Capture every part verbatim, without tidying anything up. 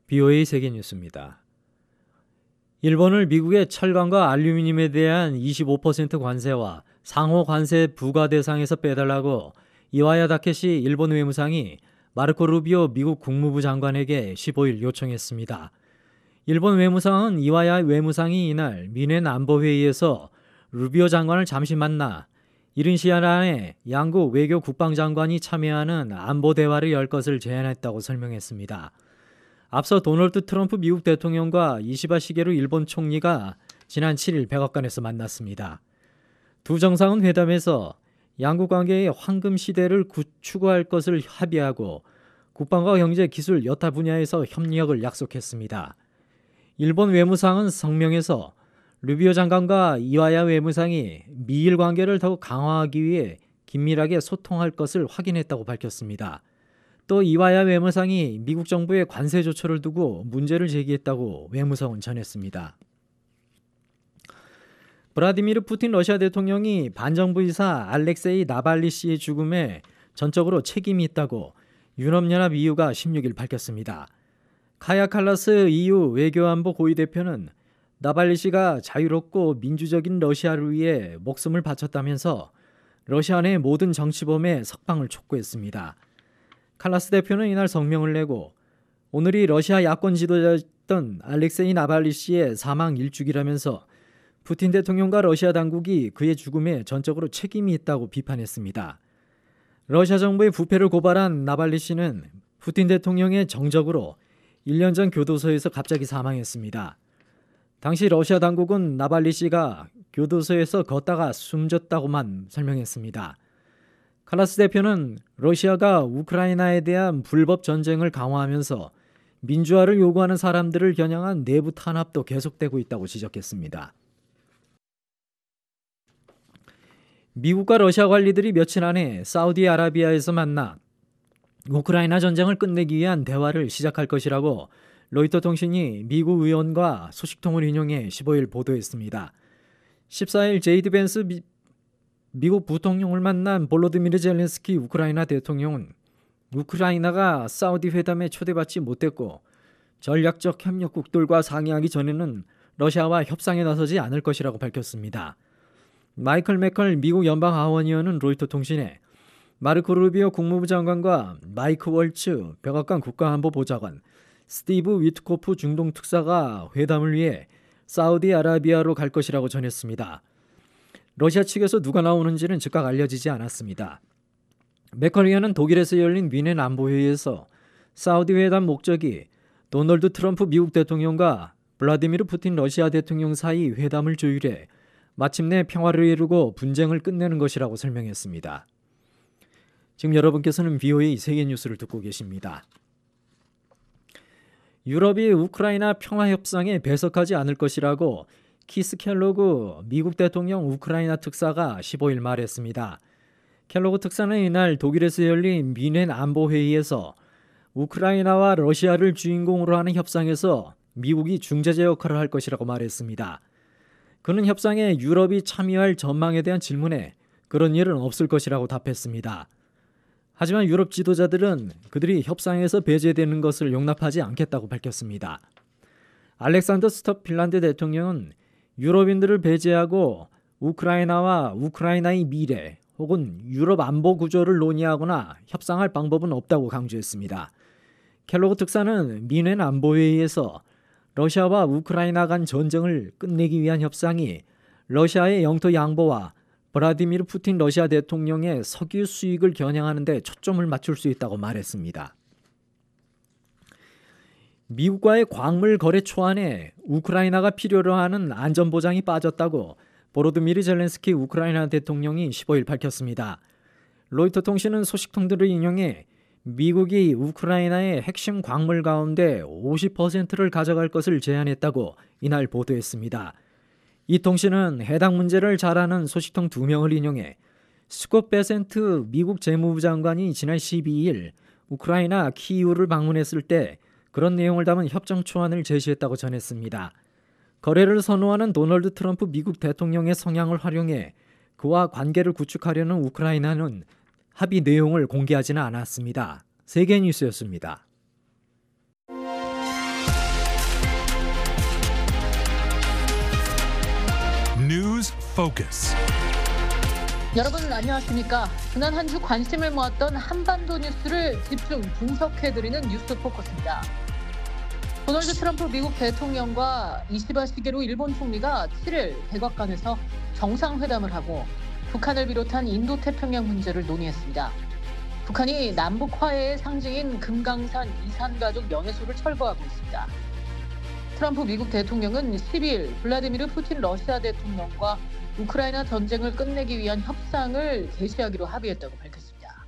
비오에이 세계뉴스입니다. 일본을 미국의 철강과 알루미늄에 대한 이십오 퍼센트 관세와 상호 관세 부과 대상에서 빼달라고 이와야 다케시 일본 외무상이 마르코 루비오 미국 국무부 장관에게 십오일 요청했습니다. 일본 외무상은 이와야 외무상이 이날 미넨 안보회의에서 루비오 장관을 잠시 만나 이른 시간 안에 양국 외교 국방장관이 참여하는 안보 대화를 열 것을 제안했다고 설명했습니다. 앞서 도널드 트럼프 미국 대통령과 이시바 시게루 일본 총리가 지난 칠일 백악관에서 만났습니다. 두 정상은 회담에서 양국 관계의 황금 시대를 구축할 것을 합의하고 국방과 경제, 기술 여타 분야에서 협력을 약속했습니다. 일본 외무상은 성명에서 루비오 장관과 이와야 외무상이 미일 관계를 더욱 강화하기 위해 긴밀하게 소통할 것을 확인했다고 밝혔습니다. 또 이와야 외무상이 미국 정부의 관세 조처를 두고 문제를 제기했다고 외무성은 전했습니다. 브라디미르 푸틴 러시아 대통령이 반정부 이사 알렉세이 나발리 씨의 죽음에 전적으로 책임이 있다고 유럽연합 이유가 십육일 밝혔습니다. 카야 칼라스 이유 외교안보 고위대표는 나발리 씨가 자유롭고 민주적인 러시아를 위해 목숨을 바쳤다면서 러시아 내 모든 정치범의 석방을 촉구했습니다. 칼라스 대표는 이날 성명을 내고 오늘이 러시아 야권 지도자였던 알렉세이 나발리 씨의 사망 일주기라면서 푸틴 대통령과 러시아 당국이 그의 죽음에 전적으로 책임이 있다고 비판했습니다. 러시아 정부의 부패를 고발한 나발리 씨는 푸틴 대통령의 정적으로 일 년 전 교도소에서 갑자기 사망했습니다. 당시 러시아 당국은 나발리 씨가 교도소에서 걷다가 숨졌다고만 설명했습니다. 칼라스 대표는 러시아가 우크라이나에 대한 불법 전쟁을 강화하면서 민주화를 요구하는 사람들을 겨냥한 내부 탄압도 계속되고 있다고 지적했습니다. 미국과 러시아 관리들이 며칠 안에 사우디아라비아에서 만나 우크라이나 전쟁을 끝내기 위한 대화를 시작할 것이라고 로이터 통신이 미국 의원과 소식통을 인용해 십오일 보도했습니다. 십사일 제이디 벤스 미, 미국 부통령을 만난 볼로디미르 젤렌스키 우크라이나 대통령은 우크라이나가 사우디 회담에 초대받지 못했고 전략적 협력국들과 상의하기 전에는 러시아와 협상에 나서지 않을 것이라고 밝혔습니다. 마이클 매컬 미국 연방하원의원은 로이터 통신에 마르코 루비오 국무부 장관과 마이크 월츠 백악관 국가안보보좌관, 스티브 위트코프 중동특사가 회담을 위해 사우디아라비아로 갈 것이라고 전했습니다. 러시아 측에서 누가 나오는지는 즉각 알려지지 않았습니다. 매컬 의원은 독일에서 열린 미넨 안보회의에서 사우디 회담 목적이 도널드 트럼프 미국 대통령과 블라디미르 푸틴 러시아 대통령 사이 회담을 조율해 마침내 평화를 이루고 분쟁을 끝내는 것이라고 설명했습니다. 지금 여러분께서는 비오에이 세계뉴스를 듣고 계십니다. 유럽이 우크라이나 평화협상에 배석하지 않을 것이라고 키스 켈로그 미국 대통령 우크라이나 특사가 십오일 말했습니다. 켈로그 특사는 이날 독일에서 열린 미넨 안보회의에서 우크라이나와 러시아를 주인공으로 하는 협상에서 미국이 중재자 역할을 할 것이라고 말했습니다. 그는 협상에 유럽이 참여할 전망에 대한 질문에 그런 일은 없을 것이라고 답했습니다. 하지만 유럽 지도자들은 그들이 협상에서 배제되는 것을 용납하지 않겠다고 밝혔습니다. 알렉산더 스톱 핀란드 대통령은 유럽인들을 배제하고 우크라이나와 우크라이나의 미래 혹은 유럽 안보 구조를 논의하거나 협상할 방법은 없다고 강조했습니다. 켈로그 특사는 미넨 안보회의에서 러시아와 우크라이나 간 전쟁을 끝내기 위한 협상이 러시아의 영토 양보와 브라디미르 푸틴 러시아 대통령의 석유 수익을 겨냥하는 데 초점을 맞출 수 있다고 말했습니다. 미국과의 광물 거래 초안에 우크라이나가 필요로 하는 안전보장이 빠졌다고 보로드미르 젤렌스키 우크라이나 대통령이 십오일 밝혔습니다. 로이터 통신은 소식통들을 인용해 미국이 우크라이나의 핵심 광물 가운데 오십 퍼센트를 가져갈 것을 제안했다고 이날 보도했습니다. 이 통신은 해당 문제를 잘 아는 소식통 두 명을 인용해 스콧 베센트 미국 재무부 장관이 지난 십이일 우크라이나 키이우를 방문했을 때 그런 내용을 담은 협정 초안을 제시했다고 전했습니다. 거래를 선호하는 도널드 트럼프 미국 대통령의 성향을 활용해 그와 관계를 구축하려는 우크라이나는 합의 내용을 공개하지는 않았습니다. 세계뉴스였습니다. News Focus. 여러분 안녕하십니까? 지난 한 주 관심을 모았던 한반도 뉴스를 집중 분석해드리는 뉴스 포커스입니다. 도널드 트럼프 미국 대통령과 이시바 시게루 일본 총리가 칠일 백악관에서 정상회담을 하고 북한을 비롯한 인도태평양 문제를 논의했습니다. 북한이 남북 화해의 상징인 금강산 이산가족 연회소를 철거하고 있습니다. 트럼프 미국 대통령은 십이일 블라디미르 푸틴 러시아 대통령과 우크라이나 전쟁을 끝내기 위한 협상을 개시하기로 합의했다고 밝혔습니다.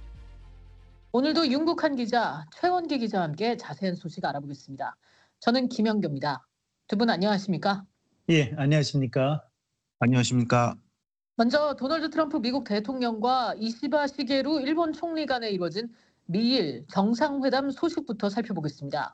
오늘도 윤국한 기자, 최원기 기자와 함께 자세한 소식 알아보겠습니다. 저는 김영규입니다. 두 분 안녕하십니까? 예, 안녕하십니까? 안녕하십니까? 먼저 도널드 트럼프 미국 대통령과 이시바 시게루 일본 총리 간에 이루어진 미일 정상회담 소식부터 살펴보겠습니다.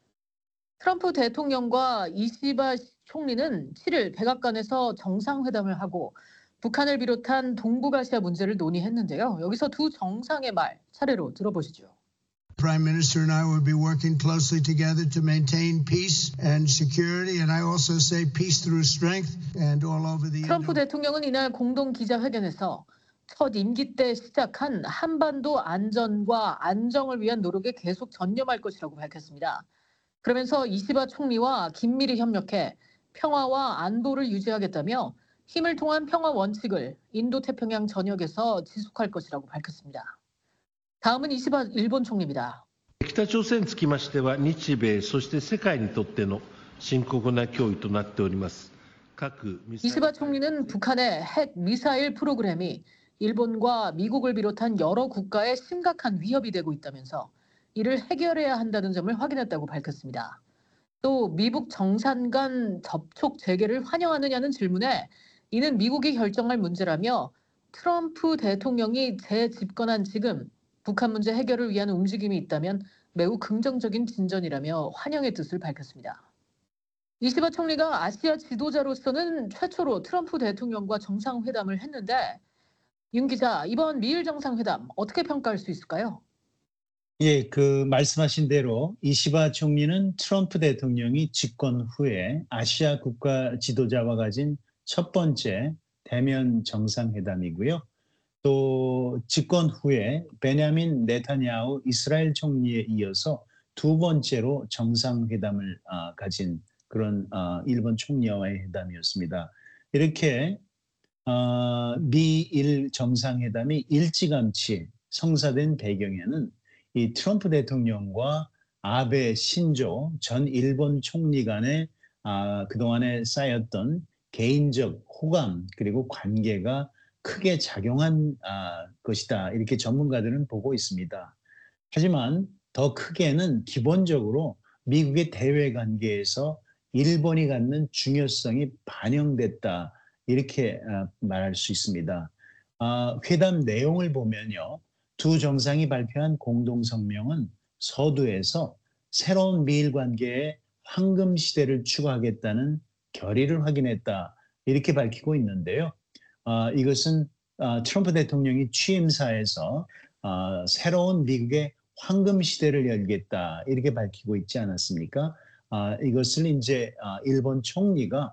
트럼프 대통령과 이시바 총리는 칠일 백악관에서 정상회담을 하고 북한을 비롯한 동북아시아 문제를 논의했는데요. 여기서 두 정상의 말 차례로 들어보시죠. Prime Minister and I will be working closely together to maintain peace and security, and I also say peace through strength and all over the. 트럼프 대통령은 이날 공동 기자회견에서 첫 임기 때 시작한 한반도 안전과 안정을 위한 노력에 계속 전념할 것이라고 밝혔습니다. 그러면서 이시바 총리와 긴밀히 협력해 평화와 안보를 유지하겠다며 힘을 통한 평화 원칙을 인도태평양 전역에서 지속할 것이라고 밝혔습니다. 다음은 이시바 일본 총리입니다. 北朝鮮につきましては日米そして世界にとっての深刻な脅威となっております。 이시바 총리는 북한의 핵 미사일 프로그램이 일본과 미국을 비롯한 여러 국가에 심각한 위협이 되고 있다면서 이를 해결해야 한다는 점을 확인했다고 밝혔습니다. 또 미북 정상 간 접촉 재개를 환영하느냐는 질문에 이는 미국이 결정할 문제라며 트럼프 대통령이 재집권한 지금 북한 문제 해결을 위한 움직임이 있다면 매우 긍정적인 진전이라며 환영의 뜻을 밝혔습니다. 이시바 총리가 아시아 지도자로서는 최초로 트럼프 대통령과 정상회담을 했는데 윤 기자, 이번 미일 정상회담 어떻게 평가할 수 있을까요? 예, 그 말씀하신 대로 이시바 총리는 트럼프 대통령이 집권 후에 아시아 국가 지도자와 가진 첫 번째 대면 정상회담이고요. 또 집권 후에 베냐민 네타냐후 이스라엘 총리에 이어서 두 번째로 정상회담을 어, 가진 그런 어, 일본 총리와의 회담이었습니다. 이렇게 어, 미일 정상회담이 일찌감치 성사된 배경에는 이 트럼프 대통령과 아베 신조 전 일본 총리 간의 아, 그동안에 쌓였던 개인적 호감 그리고 관계가 크게 작용한 아, 것이다. 이렇게 전문가들은 보고 있습니다. 하지만 더 크게는 기본적으로 미국의 대외 관계에서 일본이 갖는 중요성이 반영됐다. 이렇게 아, 말할 수 있습니다. 아, 회담 내용을 보면요. 두 정상이 발표한 공동성명은 서두에서 새로운 미일 관계의 황금 시대를 추구하겠다는 결의를 확인했다. 이렇게 밝히고 있는데요. 어, 이것은 어, 트럼프 대통령이 취임사에서 어, 새로운 미국의 황금 시대를 열겠다. 이렇게 밝히고 있지 않았습니까? 어, 이것을 이제 어, 일본 총리가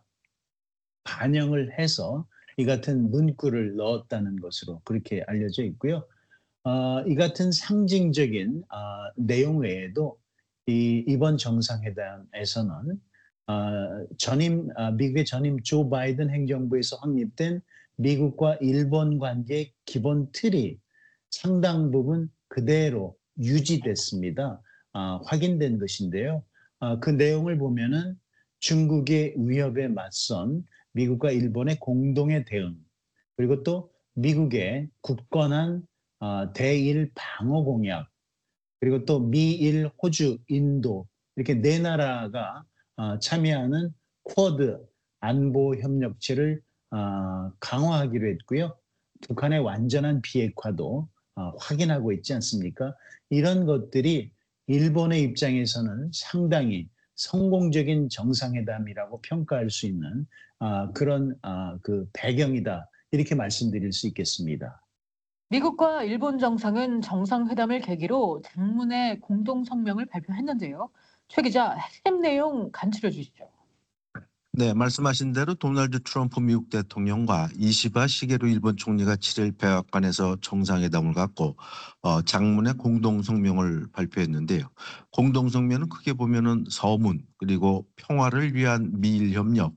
반영을 해서 이 같은 문구를 넣었다는 것으로 그렇게 알려져 있고요. 어, 이 같은 상징적인 어, 내용 외에도 이, 이번 정상회담에서는 어, 전임 어, 미국의 전임 조 바이든 행정부에서 확립된 미국과 일본 관계의 기본 틀이 상당 부분 그대로 유지됐습니다. 어, 확인된 것인데요. 어, 그 내용을 보면은 중국의 위협에 맞선 미국과 일본의 공동의 대응, 그리고 또 미국의 굳건한 어, 대일 방어 공약, 그리고 또 미일, 호주, 인도 이렇게 네 나라가 어, 참여하는 쿼드 안보 협력체를 어, 강화하기로 했고요. 북한의 완전한 비핵화도 어, 확인하고 있지 않습니까? 이런 것들이 일본의 입장에서는 상당히 성공적인 정상회담이라고 평가할 수 있는 어, 그런 어, 그 배경이다. 이렇게 말씀드릴 수 있겠습니다. 미국과 일본 정상은 정상회담을 계기로 장문의 공동성명을 발표했는데요. 최 기자, 핵심 내용 간추려 주시죠. 네, 말씀하신 대로 도널드 트럼프 미국 대통령과 이시바 시게루 일본 총리가 칠 일 백악관에서 정상회담을 갖고 어, 장문의 공동 성명을 발표했는데요. 공동 성명은 크게 보면은 서문 그리고 평화를 위한 미일 협력,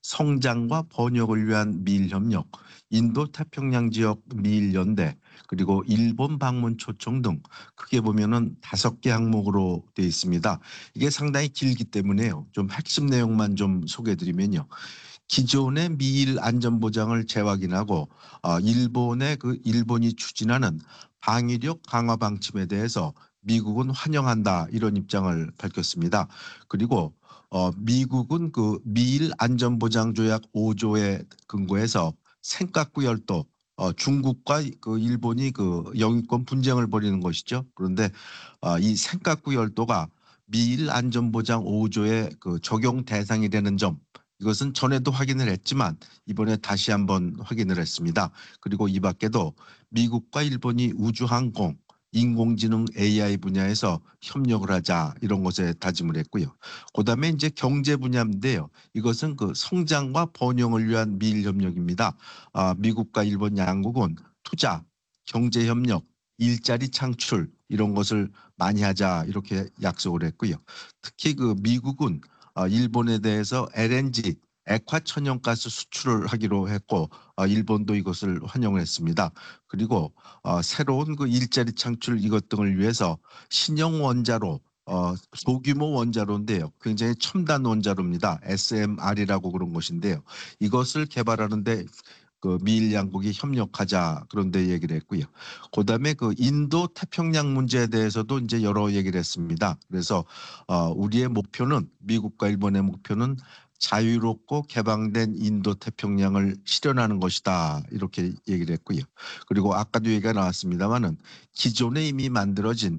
성장과 번역을 위한 미일 협력, 인도 태평양 지역 미일 연대, 그리고 일본 방문 초청 등 크게 보면은 다섯 개 항목으로 되어 있습니다. 이게 상당히 길기 때문에요. 좀 핵심 내용만 좀 소개해드리면요. 기존의 미일 안전보장을 재확인하고 어, 일본의 그 일본이 추진하는 방위력 강화 방침에 대해서 미국은 환영한다 이런 입장을 밝혔습니다. 그리고 어, 미국은 그 미일 안전보장조약 오 조에 근거해서 센카쿠 열도 어, 중국과 그 일본이 그 영유권 분쟁을 벌이는 것이죠. 그런데 어, 이 센카쿠 열도가 미일 안전보장 오 조의 그 적용 대상이 되는 점 이것은 전에도 확인을 했지만 이번에 다시 한번 확인을 했습니다. 그리고 이 밖에도 미국과 일본이 우주항공, 인공지능 에이아이 분야에서 협력을 하자 이런 것에 다짐을 했고요. 그다음에 이제 경제 분야인데요. 이것은 그 성장과 번영을 위한 미일 협력입니다. 아, 미국과 일본 양국은 투자, 경제 협력, 일자리 창출 이런 것을 많이 하자 이렇게 약속을 했고요. 특히 그 미국은 어, 일본에 대해서 엘엔지 액화천연가스 수출을 하기로 했고 어, 일본도 이것을 환영을 했습니다. 그리고 어, 새로운 그 일자리 창출 이것 등을 위해서 신형 원자로 어, 소규모 원자로인데요. 굉장히 첨단 원자로입니다. 에스엠알이라고 그런 것인데요. 이것을 개발하는데 그 미일 양국이 협력하자 그런데 얘기를 했고요. 그다음에 그 인도 태평양 문제에 대해서도 이제 여러 얘기를 했습니다. 그래서 어, 우리의 목표는 미국과 일본의 목표는 자유롭고 개방된 인도 태평양을 실현하는 것이다 이렇게 얘기를 했고요. 그리고 아까도 얘기가 나왔습니다만은 기존에 이미 만들어진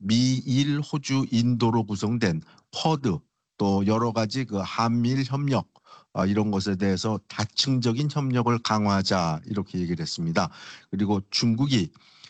미일 호주 인도로 구성된 쿼드 또 여러 가지 그 한미일 협력 어, 이런 것에 대해서 다층적인 협력을 강화하자 이렇게 얘기를 했습니다. 그리고 중국이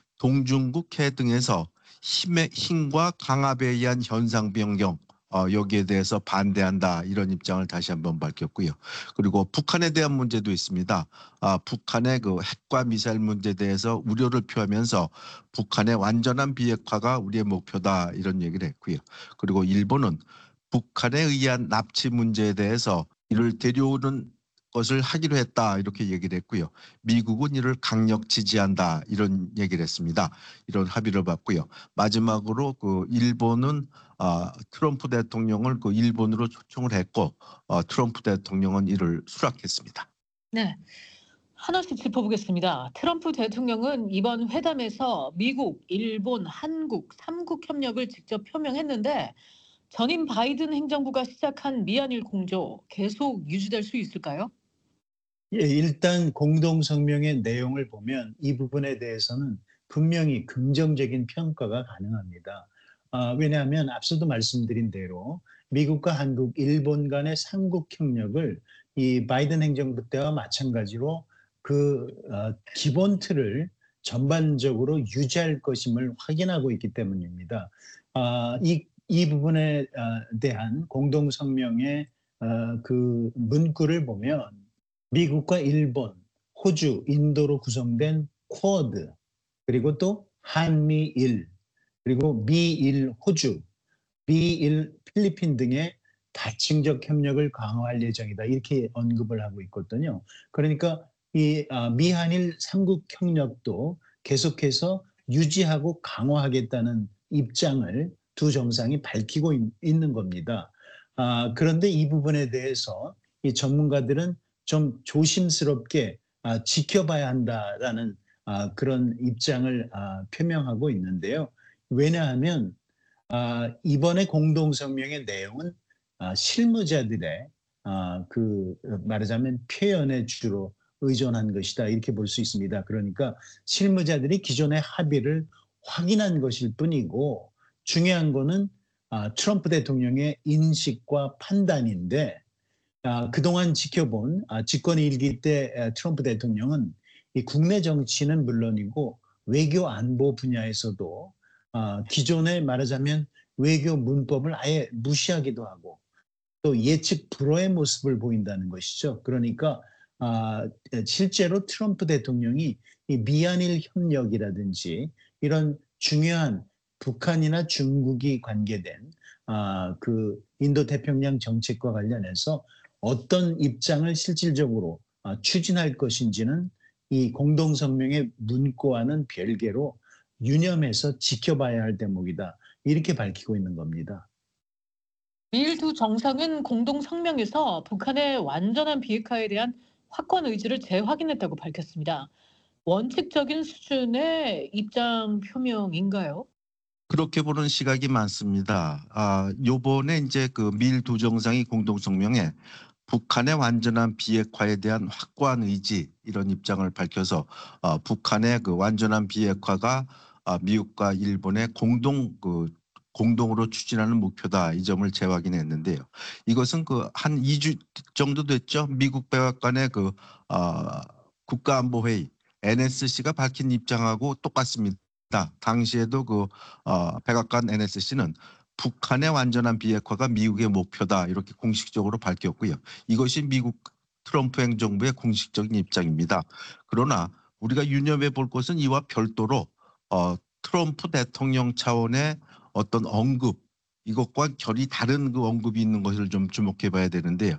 동중국해 등에서 힘의, 힘과 강압에 의한 현상 변경 어, 여기에 대해서 반대한다 이런 입장을 다시 한번 밝혔고요. 그리고 북한에 대한 문제도 있습니다. 아, 북한의 그 핵과 미사일 문제에 대해서 우려를 표하면서 북한의 완전한 비핵화가 우리의 목표다 이런 얘기를 했고요. 그리고 일본은 북한에 의한 납치 문제에 대해서 이를 데려오는 것을 하기로 했다 이렇게 얘기를 했고요. 미국은 이를 강력 지지한다 이런 얘기를 했습니다. 이런 합의를 봤고요. 마지막으로 그 일본은 어, 트럼프 대통령을 그 일본으로 초청을 했고 어, 트럼프 대통령은 이를 수락했습니다. 네. 하나씩 짚어보겠습니다. 트럼프 대통령은 이번 회담에서 미국, 일본, 한국 삼국 협력을 직접 표명했는데 전임 바이든 행정부가 시작한 미한일 공조 계속 유지될 수 있을까요? 예, 일단 공동성명의 내용을 보면 이 부분에 대해서는 분명히 긍정적인 평가가 가능합니다. 아, 왜냐하면 앞서도 말씀드린 대로 미국과 한국, 일본 간의 삼국 협력을 이 바이든 행정부 때와 마찬가지로 그 어, 기본 틀을 전반적으로 유지할 것임을 확인하고 있기 때문입니다. 아, 이, 이 부분에 어, 대한 공동성명의 어, 그 문구를 보면 미국과 일본, 호주, 인도로 구성된 쿼드, 그리고 또 한미일, 그리고 미일 호주, 미일 필리핀 등의 다층적 협력을 강화할 예정이다. 이렇게 언급을 하고 있거든요. 그러니까 이 미한일 삼국 협력도 계속해서 유지하고 강화하겠다는 입장을 두 정상이 밝히고 있는 겁니다. 아, 그런데 이 부분에 대해서 이 전문가들은 좀 조심스럽게 아, 지켜봐야 한다라는 아, 그런 입장을 아, 표명하고 있는데요. 왜냐하면 아, 이번에 공동성명의 내용은 아, 실무자들의 아, 그 말하자면 표현에 주로 의존한 것이다 이렇게 볼 수 있습니다. 그러니까 실무자들이 기존의 합의를 확인한 것일 뿐이고 중요한 거는 아, 트럼프 대통령의 인식과 판단인데 아, 그동안 지켜본 아, 집권 일기 때 아, 트럼프 대통령은 이 국내 정치는 물론이고 외교 안보 분야에서도 아, 기존에 말하자면 외교 문법을 아예 무시하기도 하고 또 예측 불허의 모습을 보인다는 것이죠. 그러니까 아, 실제로 트럼프 대통령이 이 미한일 협력이라든지 이런 중요한 북한이나 중국이 관계된 아, 그 인도 태평양 정책과 관련해서 어떤 입장을 실질적으로 아, 추진할 것인지는 이 공동성명의 문구와는 별개로 유념해서 지켜봐야 할 대목이다. 이렇게 밝히고 있는 겁니다. 미일 두 정상은 공동 성명에서 북한의 완전한 비핵화에 대한 확고한 의지를 재확인했다고 밝혔습니다. 원칙적인 수준의 입장 표명인가요? 그렇게 보는 시각이 많습니다. 아, 요번에 이제 그 미일 두 정상이 공동 성명에 북한의 완전한 비핵화에 대한 확고한 의지 이런 입장을 밝혀서 어, 북한의 그 완전한 비핵화가 아, 미국과 일본의 공동 그 공동으로 추진하는 목표다 이 점을 재확인했는데요. 이것은 그 한 이 주 정도 됐죠. 미국 백악관의 그 어, 국가안보회의 엔에스씨가 밝힌 입장하고 똑같습니다. 당시에도 그 어, 백악관 엔에스씨는 북한의 완전한 비핵화가 미국의 목표다 이렇게 공식적으로 밝혔고요. 이것이 미국 트럼프 행정부의 공식적인 입장입니다. 그러나 우리가 유념해 볼 것은 이와 별도로 어, 트럼프 대통령 차원의 어떤 언급 이것과 결이 다른 그 언급이 있는 것을 좀 주목해 봐야 되는데요.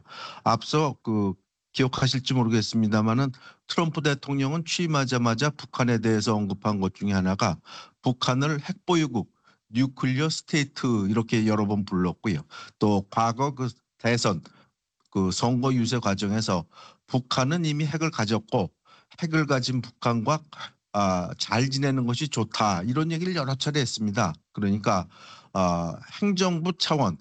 앞서 그 기억하실지 모르겠습니다만은 트럼프 대통령은 취임하자마자 북한에 대해서 언급한 것 중에 하나가 북한을 핵보유국 뉴클리어 스테이트 이렇게 여러 번 불렀고요. 또 과거 그 대선 그 선거 유세 과정에서 북한은 이미 핵을 가졌고 핵을 가진 북한과 아, 잘 지내는 것이 좋다 이런 얘기를 여러 차례 했습니다. 그러니까 아, 행정부 차원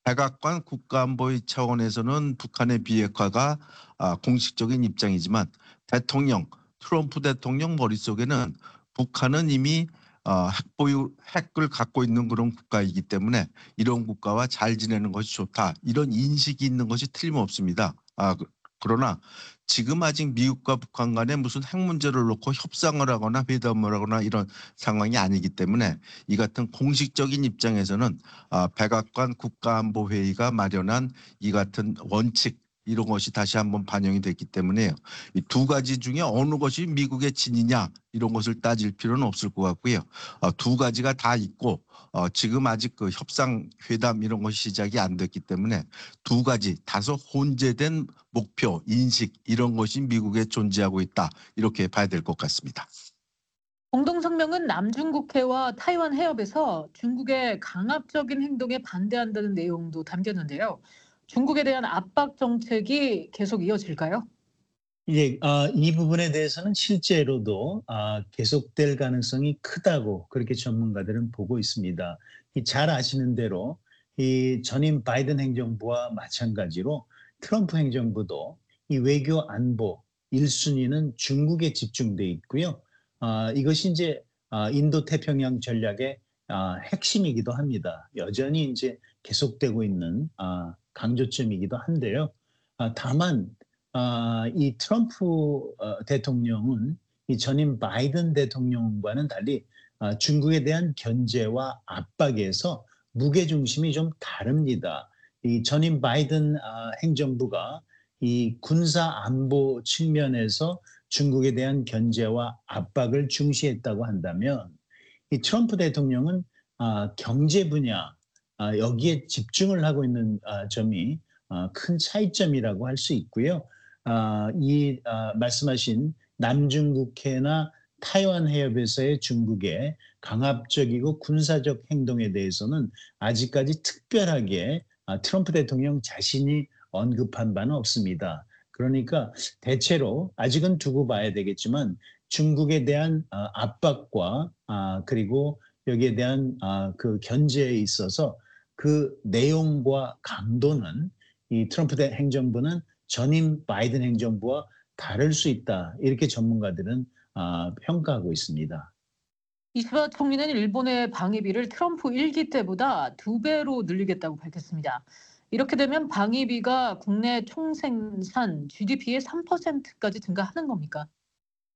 백악관 국가안보위 차원에서는 북한의 비핵화가 아, 공식적인 입장이지만 대통령 트럼프 대통령 머릿속에는 북한은 이미 어, 핵보유 핵을 갖고 있는 그런 국가이기 때문에 이런 국가와 잘 지내는 것이 좋다 이런 인식이 있는 것이 틀림없습니다. 아, 그, 그러나 지금 아직 미국과 북한 간에 무슨 핵 문제를 놓고 협상을 하거나 회담을 하거나 이런 상황이 아니기 때문에 이 같은 공식적인 입장에서는 아, 백악관 국가안보회의가 마련한 이 같은 원칙 이런 것이 다시 한번 반영이 됐기 때문에요. 이 두 가지 중에 어느 것이 미국의 진이냐 이런 것을 따질 필요는 없을 것 같고요. 어, 두 가지가 다 있고 어, 지금 아직 그 협상 회담 이런 것이 시작이 안 됐기 때문에 두 가지 다소 혼재된 목표 인식 이런 것이 미국에 존재하고 있다 이렇게 봐야 될 것 같습니다. 공동성명은 남중국해와 타이완 해협에서 중국의 강압적인 행동에 반대한다는 내용도 담겼는데요. 중국에 대한 압박 정책이 계속 이어질까요? 예, 아, 이 부분에 대해서는 실제로도 아, 계속될 가능성이 크다고 그렇게 전문가들은 보고 있습니다. 이 잘 아시는 대로 이 전임 바이든 행정부와 마찬가지로 트럼프 행정부도 이 외교 안보 일 순위는 중국에 집중돼 있고요. 아, 이것이 이제 아, 인도 태평양 전략의 아, 핵심이기도 합니다. 여전히 이제 계속되고 있는 아, 강조점이기도 한데요. 아, 다만 아, 이 트럼프 어, 대통령은 이 전임 바이든 대통령과는 달리 아, 중국에 대한 견제와 압박에서 무게 중심이 좀 다릅니다. 이 전임 바이든 아, 행정부가 이 군사 안보 측면에서 중국에 대한 견제와 압박을 중시했다고 한다면 이 트럼프 대통령은 아, 경제 분야 아, 여기에 집중을 하고 있는 아, 점이 아, 큰 차이점이라고 할 수 있고요. 아, 이 아, 말씀하신 남중국해나 타이완 해협에서의 중국의 강압적이고 군사적 행동에 대해서는 아직까지 특별하게 아, 트럼프 대통령 자신이 언급한 바는 없습니다. 그러니까 대체로 아직은 두고 봐야 되겠지만 중국에 대한 아, 압박과 아, 그리고 여기에 대한 아, 그 견제에 있어서 그 내용과 강도는 이 트럼프 대 행정부는 전임 바이든 행정부와 다를 수 있다. 이렇게 전문가들은 아, 평가하고 있습니다. 이시바 총리는 일본의 방위비를 트럼프 일 기 때보다 두 배로 늘리겠다고 밝혔습니다. 이렇게 되면 방위비가 국내 총생산 지디피의 삼 퍼센트까지 증가하는 겁니까?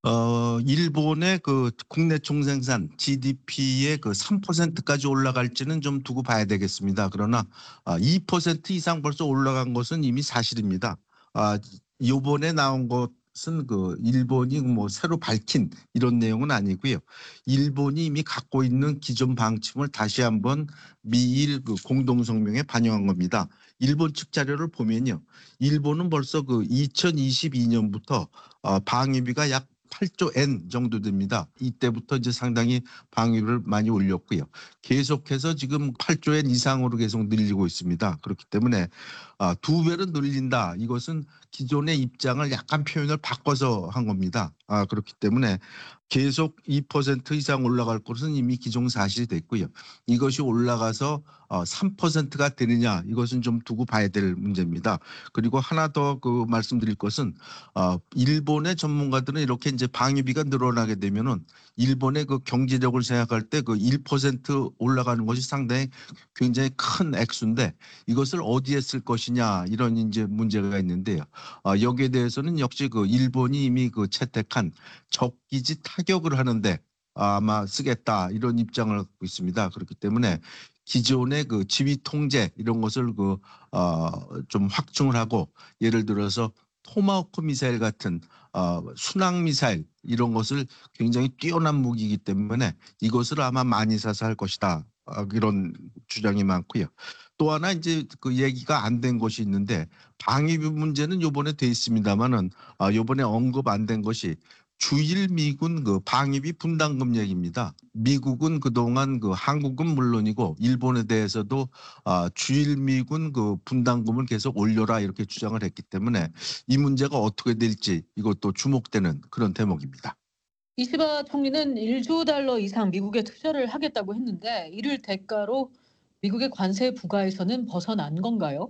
어, 일본의 그 국내 총생산 지디피의 그 삼 퍼센트까지 올라갈지는 좀 두고 봐야 되겠습니다. 그러나 아, 이 퍼센트 이상 벌써 올라간 것은 이미 사실입니다. 아, 요번에 나온 것은 그 일본이 뭐 새로 밝힌 이런 내용은 아니고요. 일본이 이미 갖고 있는 기존 방침을 다시 한번 미일 그 공동성명에 반영한 겁니다. 일본 측 자료를 보면요. 일본은 벌써 그 이천이십이 년부터 어, 방위비가 약 팔조 엔 정도 됩니다. 이때부터 이제 상당히 방위비를 많이 올렸고요. 계속해서 지금 팔조 엔 이상으로 계속 늘리고 있습니다. 그렇기 때문에 아, 두 배로 늘린다. 이것은 기존의 입장을 약간 표현을 바꿔서 한 겁니다. 아, 그렇기 때문에 계속 이 퍼센트 이상 올라갈 것은 이미 기정사실이 됐고요. 이것이 올라가서 삼 퍼센트가 되느냐 이것은 좀 두고 봐야 될 문제입니다. 그리고 하나 더 그 말씀드릴 것은 일본의 전문가들은 이렇게 이제 방위비가 늘어나게 되면은 일본의 그 경제력을 생각할 때 그 일 퍼센트 올라가는 것이 상당히 굉장히 큰 액수인데 이것을 어디에 쓸 것이냐 이런 이제 문제가 있는데요. 여기에 대해서는 역시 그 일본이 이미 그 채택한 적기지 타격을 하는데 아마 쓰겠다 이런 입장을 갖고 있습니다. 그렇기 때문에 기존의 그 지휘 통제 이런 것을 그 어 좀 확충을 하고 예를 들어서 토마호크 미사일 같은 어 순항 미사일 이런 것을 굉장히 뛰어난 무기이기 때문에 이것을 아마 많이 사서 할 것이다. 어, 이런 주장이 많고요. 또 하나 이제 그 얘기가 안 된 것이 있는데 방위비 문제는 요번에 돼 있습니다만은 아, 요번에 언급 안 된 것이 주일 미군 그 방위비 분담금 얘기입니다. 미국은 그동안 그 한국은 물론이고 일본에 대해서도 아, 주일 미군 그 분담금을 계속 올려라 이렇게 주장을 했기 때문에 이 문제가 어떻게 될지 이것도 주목되는 그런 대목입니다. 이시바 총리는 일조 달러 이상 미국에 투자를 하겠다고 했는데 이를 대가로 미국의 관세 부과에서는 벗어난 건가요?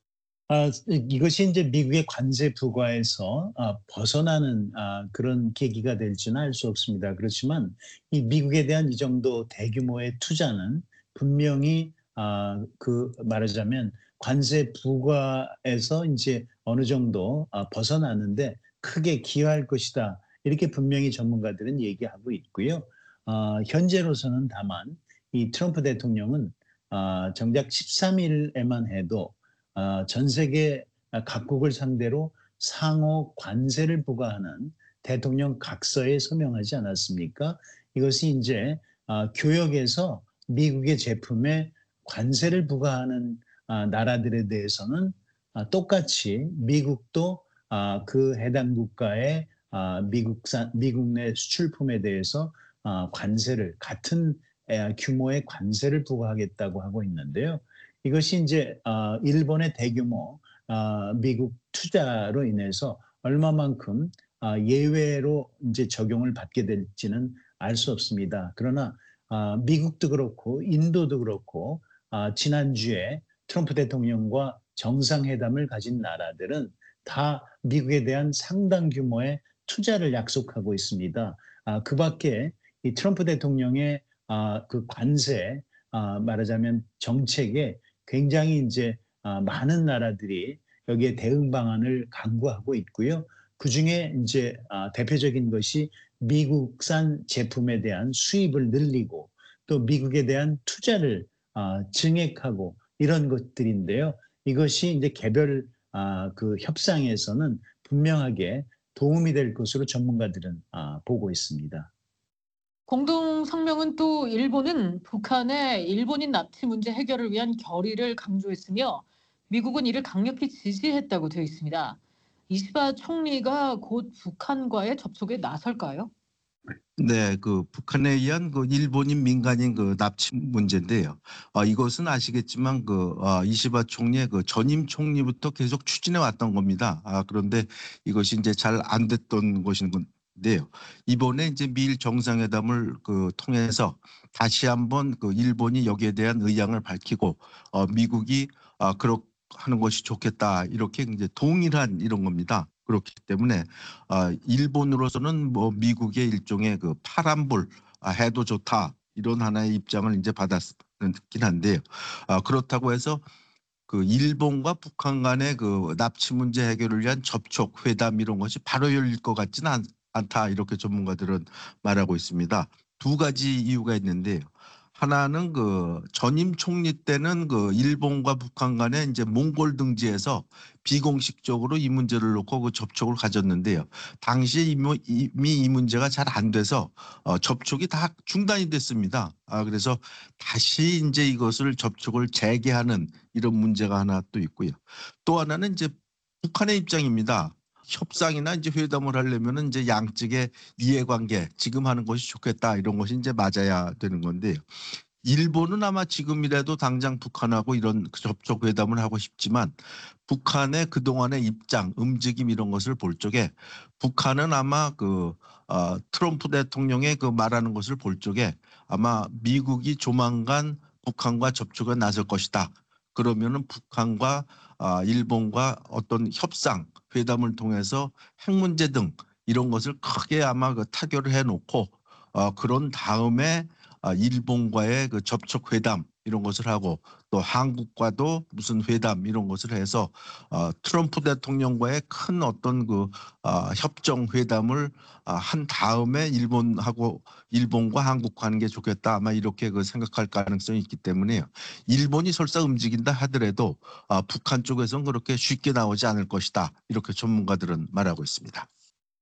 아, 이것이 이제 미국의 관세 부과에서 아, 벗어나는 아, 그런 계기가 될지는 알 수 없습니다. 그렇지만 이 미국에 대한 이 정도 대규모의 투자는 분명히 아, 그 말하자면 관세 부과에서 이제 어느 정도 아, 벗어나는데 크게 기여할 것이다. 이렇게 분명히 전문가들은 얘기하고 있고요. 아, 현재로서는 다만 이 트럼프 대통령은 아, 정작 십삼 일에만 해도 어, 전 세계 각국을 상대로 상호 관세를 부과하는 대통령 각서에 서명하지 않았습니까? 이것이 이제 어, 교역에서 미국의 제품에 관세를 부과하는 어, 나라들에 대해서는 어, 똑같이 미국도 어, 그 해당 국가의 어, 미국산 미국 내 수출품에 대해서 어, 관세를 같은 에, 규모의 관세를 부과하겠다고 하고 있는데요. 이것이 이제 어, 일본의 대규모 어, 미국 투자로 인해서 얼마만큼 어, 예외로 이제 적용을 받게 될지는 알 수 없습니다. 그러나 어, 미국도 그렇고 인도도 그렇고 어, 지난주에 트럼프 대통령과 정상회담을 가진 나라들은 다 미국에 대한 상당 규모의 투자를 약속하고 있습니다. 아, 그 밖에 이 트럼프 대통령의 아, 그 관세 아, 말하자면 정책에 굉장히 이제 아, 많은 나라들이 여기에 대응 방안을 강구하고 있고요. 그 중에 이제 아, 대표적인 것이 미국산 제품에 대한 수입을 늘리고 또 미국에 대한 투자를 아, 증액하고 이런 것들인데요. 이것이 이제 개별 아, 그 협상에서는 분명하게 도움이 될 것으로 전문가들은 아, 보고 있습니다. 공동 성명은 또 일본은 북한의 일본인 납치 문제 해결을 위한 결의를 강조했으며 미국은 이를 강력히 지지했다고 되어 있습니다. 이시바 총리가 곧 북한과의 접촉에 나설까요? 네, 그 북한에 의한 그 일본인 민간인 그 납치 문제인데요. 어, 이것은 아시겠지만 그 어, 이시바 총리의 그 전임 총리부터 계속 추진해 왔던 겁니다. 아, 그런데 이것이 이제 잘 안 됐던 것인 건데요. 이번에 이제 미일 정상회담을 그 통해서 다시 한번 그 일본이 여기에 대한 의향을 밝히고 어, 미국이 아, 그렇게 하는 것이 좋겠다 이렇게 이제 동일한 이런 겁니다. 그렇기 때문에 아, 일본으로서는 뭐 미국의 일종의 그 파란불 아, 해도 좋다 이런 하나의 입장을 이제 받았긴 한데요. 아, 그렇다고 해서 그 일본과 북한 간의 그 납치 문제 해결을 위한 접촉 회담 이런 것이 바로 열릴 것 같지는 않, 않다 이렇게 전문가들은 말하고 있습니다. 두 가지 이유가 있는데요. 하나는 그 전임 총리 때는 그 일본과 북한 간에 이제 몽골 등지에서 비공식적으로 이 문제를 놓고 그 접촉을 가졌는데요. 당시에 이미, 이미 이 문제가 잘 안 돼서 어, 접촉이 다 중단이 됐습니다. 아, 그래서 다시 이제 이것을 접촉을 재개하는 이런 문제가 하나 또 있고요. 또 하나는 이제 북한의 입장입니다. 협상이나 이제 회담을 하려면은 이제 양측의 이해관계 지금 하는 것이 좋겠다 이런 것이 이제 맞아야 되는 건데요. 일본은 아마 지금이라도 당장 북한하고 이런 접촉 회담을 하고 싶지만 북한의 그동안의 입장, 움직임 이런 것을 볼 적에 북한은 아마 그 어, 트럼프 대통령의 그 말하는 것을 볼 적에 아마 미국이 조만간 북한과 접촉에 나설 것이다. 그러면은 북한과 아, 일본과 어떤 협상, 회담을 통해서 핵 문제 등 이런 것을 크게 아마 그 타결을 해놓고 어, 그런 다음에 아, 일본과의 그 접촉 회담 이런 것을 하고 또 한국과도 무슨 회담 이런 것을 해서 어, 트럼프 대통령과의 큰 어떤 그 어, 협정 회담을 어, 한 다음에 일본하고 일본과 한국과 하는 게 좋겠다 아마 이렇게 그 생각할 가능성이 있기 때문에요. 일본이 설사 움직인다 하더라도 어, 북한 쪽에서는 그렇게 쉽게 나오지 않을 것이다 이렇게 전문가들은 말하고 있습니다.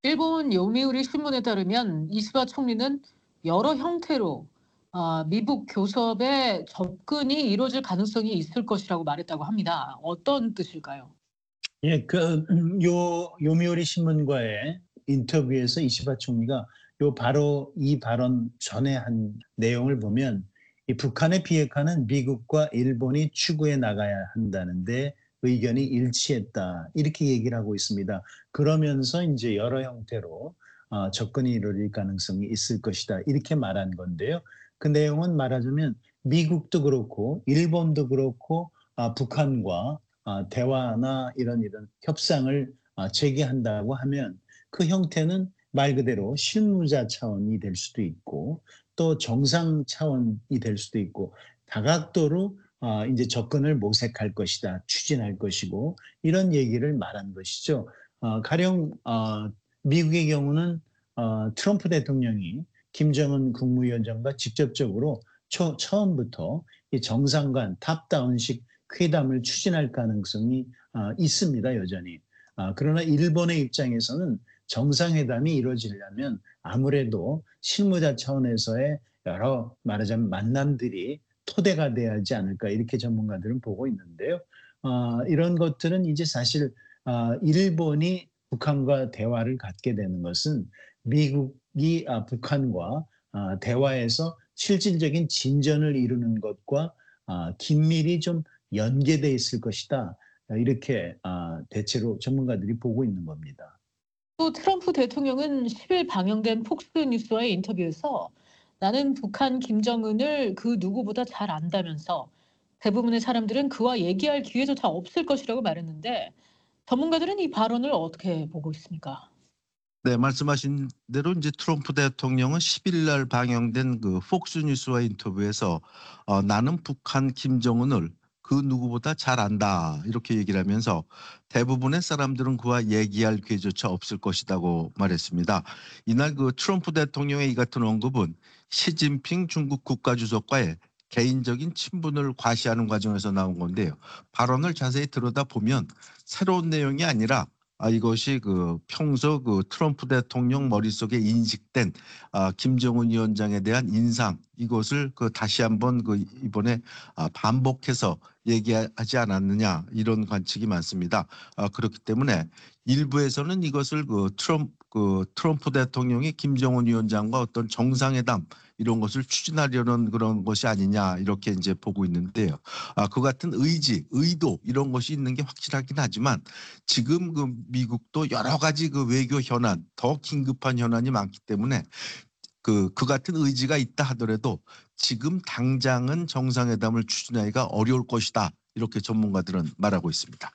일본 요미우리 신문에 따르면 이시바 총리는 여러 형태로 아, 미국 교섭에 접근이 이루어질 가능성이 있을 것이라고 말했다고 합니다. 어떤 뜻일까요? 예, 그, 음, 요, 요미우리 신문과의 인터뷰에서 이시바 총리가 요 바로 이 발언 전에 한 내용을 보면 이 북한의 비핵화는 미국과 일본이 추구해 나가야 한다는데 의견이 일치했다. 이렇게 얘기를 하고 있습니다. 그러면서 이제 여러 형태로 어, 접근이 이루어질 가능성이 있을 것이다. 이렇게 말한 건데요. 그 내용은 말하자면 미국도 그렇고 일본도 그렇고 아, 북한과 아, 대화나 이런 이런 협상을 아, 재개한다고 하면 그 형태는 말 그대로 실무자 차원이 될 수도 있고 또 정상 차원이 될 수도 있고 다각도로 아, 이제 접근을 모색할 것이다, 추진할 것이고 이런 얘기를 말한 것이죠. 어, 가령 어, 미국의 경우는 어, 트럼프 대통령이 김정은 국무위원장과 직접적으로 초, 처음부터 이 정상 간 탑다운식 회담을 추진할 가능성이 어, 있습니다, 여전히. 아, 그러나 일본의 입장에서는 정상회담이 이루어지려면 아무래도 실무자 차원에서의 여러 말하자면 만남들이 토대가 돼야 하지 않을까 이렇게 전문가들은 보고 있는데요. 어, 이런 것들은 이제 사실 어, 일본이 북한과 대화를 갖게 되는 것은 미국이 아, 북한과 아, 대화에서 실질적인 진전을 이루는 것과 아, 긴밀히 좀 연계돼 있을 것이다. 이렇게 아, 대체로 전문가들이 보고 있는 겁니다. 또 트럼프 대통령은 십 일 방영된 폭스뉴스와의 인터뷰에서 나는 북한 김정은을 그 누구보다 잘 안다면서 대부분의 사람들은 그와 얘기할 기회조차 없을 것이라고 말했는데 전문가들은 이 발언을 어떻게 보고 있습니까? 네, 말씀하신 대로 이제 트럼프 대통령은 십 일 날 방영된 그 폭스뉴스와 인터뷰에서 어, 나는 북한 김정은을 그 누구보다 잘 안다 이렇게 얘기를 하면서 대부분의 사람들은 그와 얘기할 기회조차 없을 것이라고 말했습니다. 이날 그 트럼프 대통령의 이 같은 언급은 시진핑 중국 국가주석과의 개인적인 친분을 과시하는 과정에서 나온 건데요. 발언을 자세히 들여다보면 새로운 내용이 아니라 아, 이것이 그 평소 그 트럼프 대통령 머릿속에 인식된 아, 김정은 위원장에 대한 인상 이것을 그 다시 한번 그 이번에 아, 반복해서 얘기하지 않았느냐 이런 관측이 많습니다. 아, 그렇기 때문에 일부에서는 이것을 그 트럼프 그 트럼프 대통령이 김정은 위원장과 어떤 정상회담 이런 것을 추진하려는 그런 것이 아니냐 이렇게 이제 보고 있는데요. 아, 그 같은 의지, 의도 이런 것이 있는 게 확실하긴 하지만 지금 그 미국도 여러 가지 그 외교 현안, 더 긴급한 현안이 많기 때문에 그, 그 같은 의지가 있다 하더라도 지금 당장은 정상회담을 추진하기가 어려울 것이다. 이렇게 전문가들은 말하고 있습니다.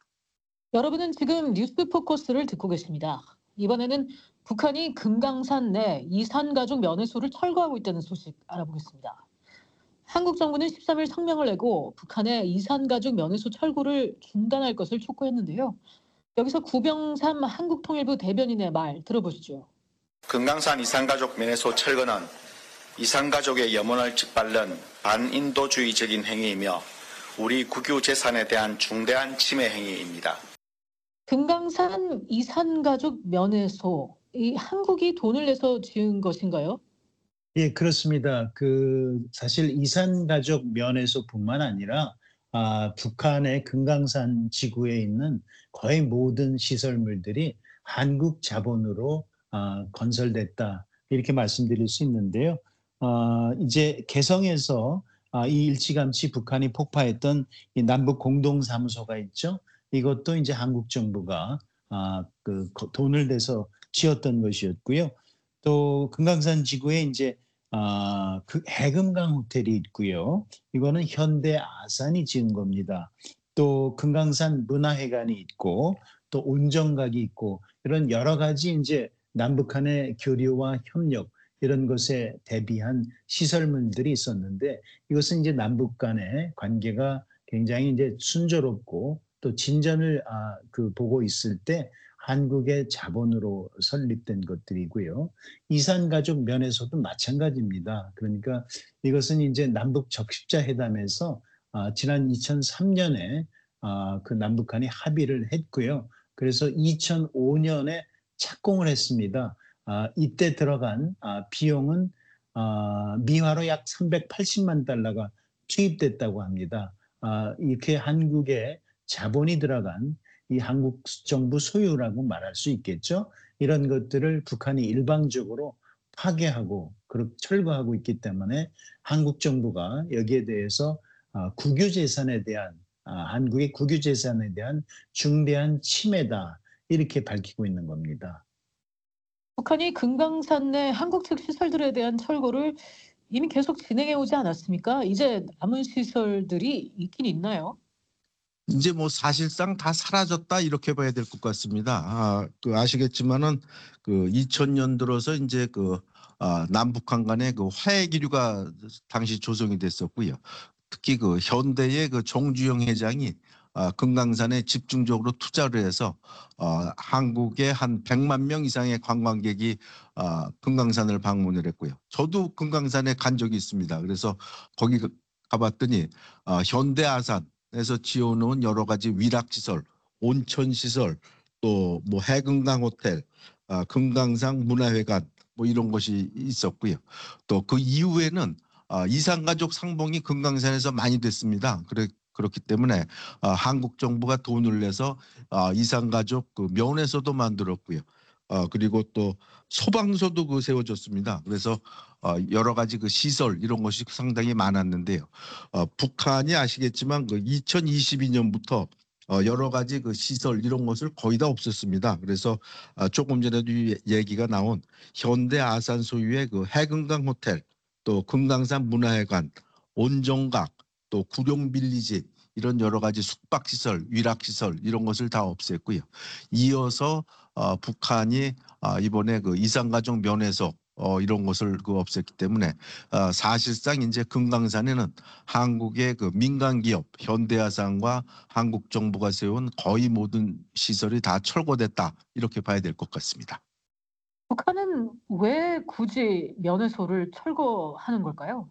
여러분은 지금 뉴스 포커스를 듣고 계십니다. 이번에는 북한이 금강산 내 이산가족 면회소를 철거하고 있다는 소식 알아보겠습니다. 한국 정부는 십삼 일 성명을 내고 북한의 이산가족 면회소 철거를 중단할 것을 촉구했는데요. 여기서 구병삼 한국통일부 대변인의 말 들어보시죠. 금강산 이산가족 면회소 철거는 이산가족의 염원을 짓밟는 반인도주의적인 행위이며 우리 국유 재산에 대한 중대한 침해 행위입니다. 금강산 이산가족 면회소, 이 한국이 돈을 내서 지은 것인가요? 예, 그렇습니다. 그 사실 이산가족 면회소뿐만 아니라 아, 북한의 금강산 지구에 있는 거의 모든 시설물들이 한국 자본으로 아, 건설됐다 이렇게 말씀드릴 수 있는데요. 아, 이제 개성에서 아, 이 일찌감치 북한이 폭파했던 이 남북 공동사무소가 있죠. 이것도 이제 한국 정부가 아, 그 돈을 내서 지었던 것이었고요. 또 금강산 지구에 이제 아, 그 해금강 호텔이 있고요. 이거는 현대 아산이 지은 겁니다. 또 금강산 문화회관이 있고 또 온정각이 있고 이런 여러 가지 이제 남북한의 교류와 협력 이런 것에 대비한 시설물들이 있었는데 이것은 이제 남북 간의 관계가 굉장히 이제 순조롭고 또 진전을 아, 그 보고 있을 때 한국의 자본으로 설립된 것들이고요. 이산가족 면회소도 마찬가지입니다. 그러니까 이것은 이제 남북 적십자 회담에서 아, 지난 이천삼 년에 아, 그 남북한이 합의를 했고요. 그래서 이천오 년에 착공을 했습니다. 아, 이때 들어간 아, 비용은 아, 미화로 약 삼백팔십만 달러가 투입됐다고 합니다. 아, 이렇게 한국에 자본이 들어간 이 한국 정부 소유라고 말할 수 있겠죠. 이런 것들을 북한이 일방적으로 파괴하고 철거하고 있기 때문에 한국 정부가 여기에 대해서 국유재산에 대한 한국의 국유재산에 대한 중대한 침해다 이렇게 밝히고 있는 겁니다. 북한이 금강산 내 한국 측 시설들에 대한 철거를 이미 계속 진행해 오지 않았습니까? 이제 남은 시설들이 있긴 있나요? 이제 뭐 사실상 다 사라졌다 이렇게 봐야 될 것 같습니다. 아, 그 아시겠지만은 그 이천 년 들어서 이제 그 아, 남북한 간의 그 화해 기류가 당시 조성이 됐었고요. 특히 그 현대의 그 정주영 회장이 아, 금강산에 집중적으로 투자를 해서 어, 한국의 한 백만 명 이상의 관광객이 아, 금강산을 방문을 했고요. 저도 금강산에 간 적이 있습니다. 그래서 거기 가봤더니 어, 현대아산 에서 지어놓은 여러 가지 위락시설, 온천시설, 또 뭐 해금강 호텔, 아, 금강산 문화회관 뭐 이런 것이 있었고요. 또 그 이후에는 아, 이산가족 상봉이 금강산에서 많이 됐습니다. 그래, 그렇기 때문에 아, 한국 정부가 돈을 내서 아, 이산가족 그 면회소도 만들었고요. 어, 그리고 또 소방서도 그 세워졌습니다. 그래서 어, 여러 가지 그 시설 이런 것이 상당히 많았는데요. 어, 북한이 아시겠지만 그 이천이십이 년부터 어, 여러 가지 그 시설 이런 것을 거의 다 없앴습니다. 그래서 어, 조금 전에도 얘기가 나온 현대 아산 소유의 그 해금강 호텔, 또 금강산 문화회관, 온정각, 또 구룡빌리지 이런 여러 가지 숙박시설, 위락시설 이런 것을 다 없앴고요. 이어서 어, 북한이 어, 이번에 그 이산가족 면회소 어, 이런 것을 그 없앴기 때문에 어, 사실상 이제 금강산에는 한국의 그 민간 기업 현대아산과 한국 정부가 세운 거의 모든 시설이 다 철거됐다 이렇게 봐야 될 것 같습니다. 북한은 왜 굳이 면회소를 철거하는 걸까요?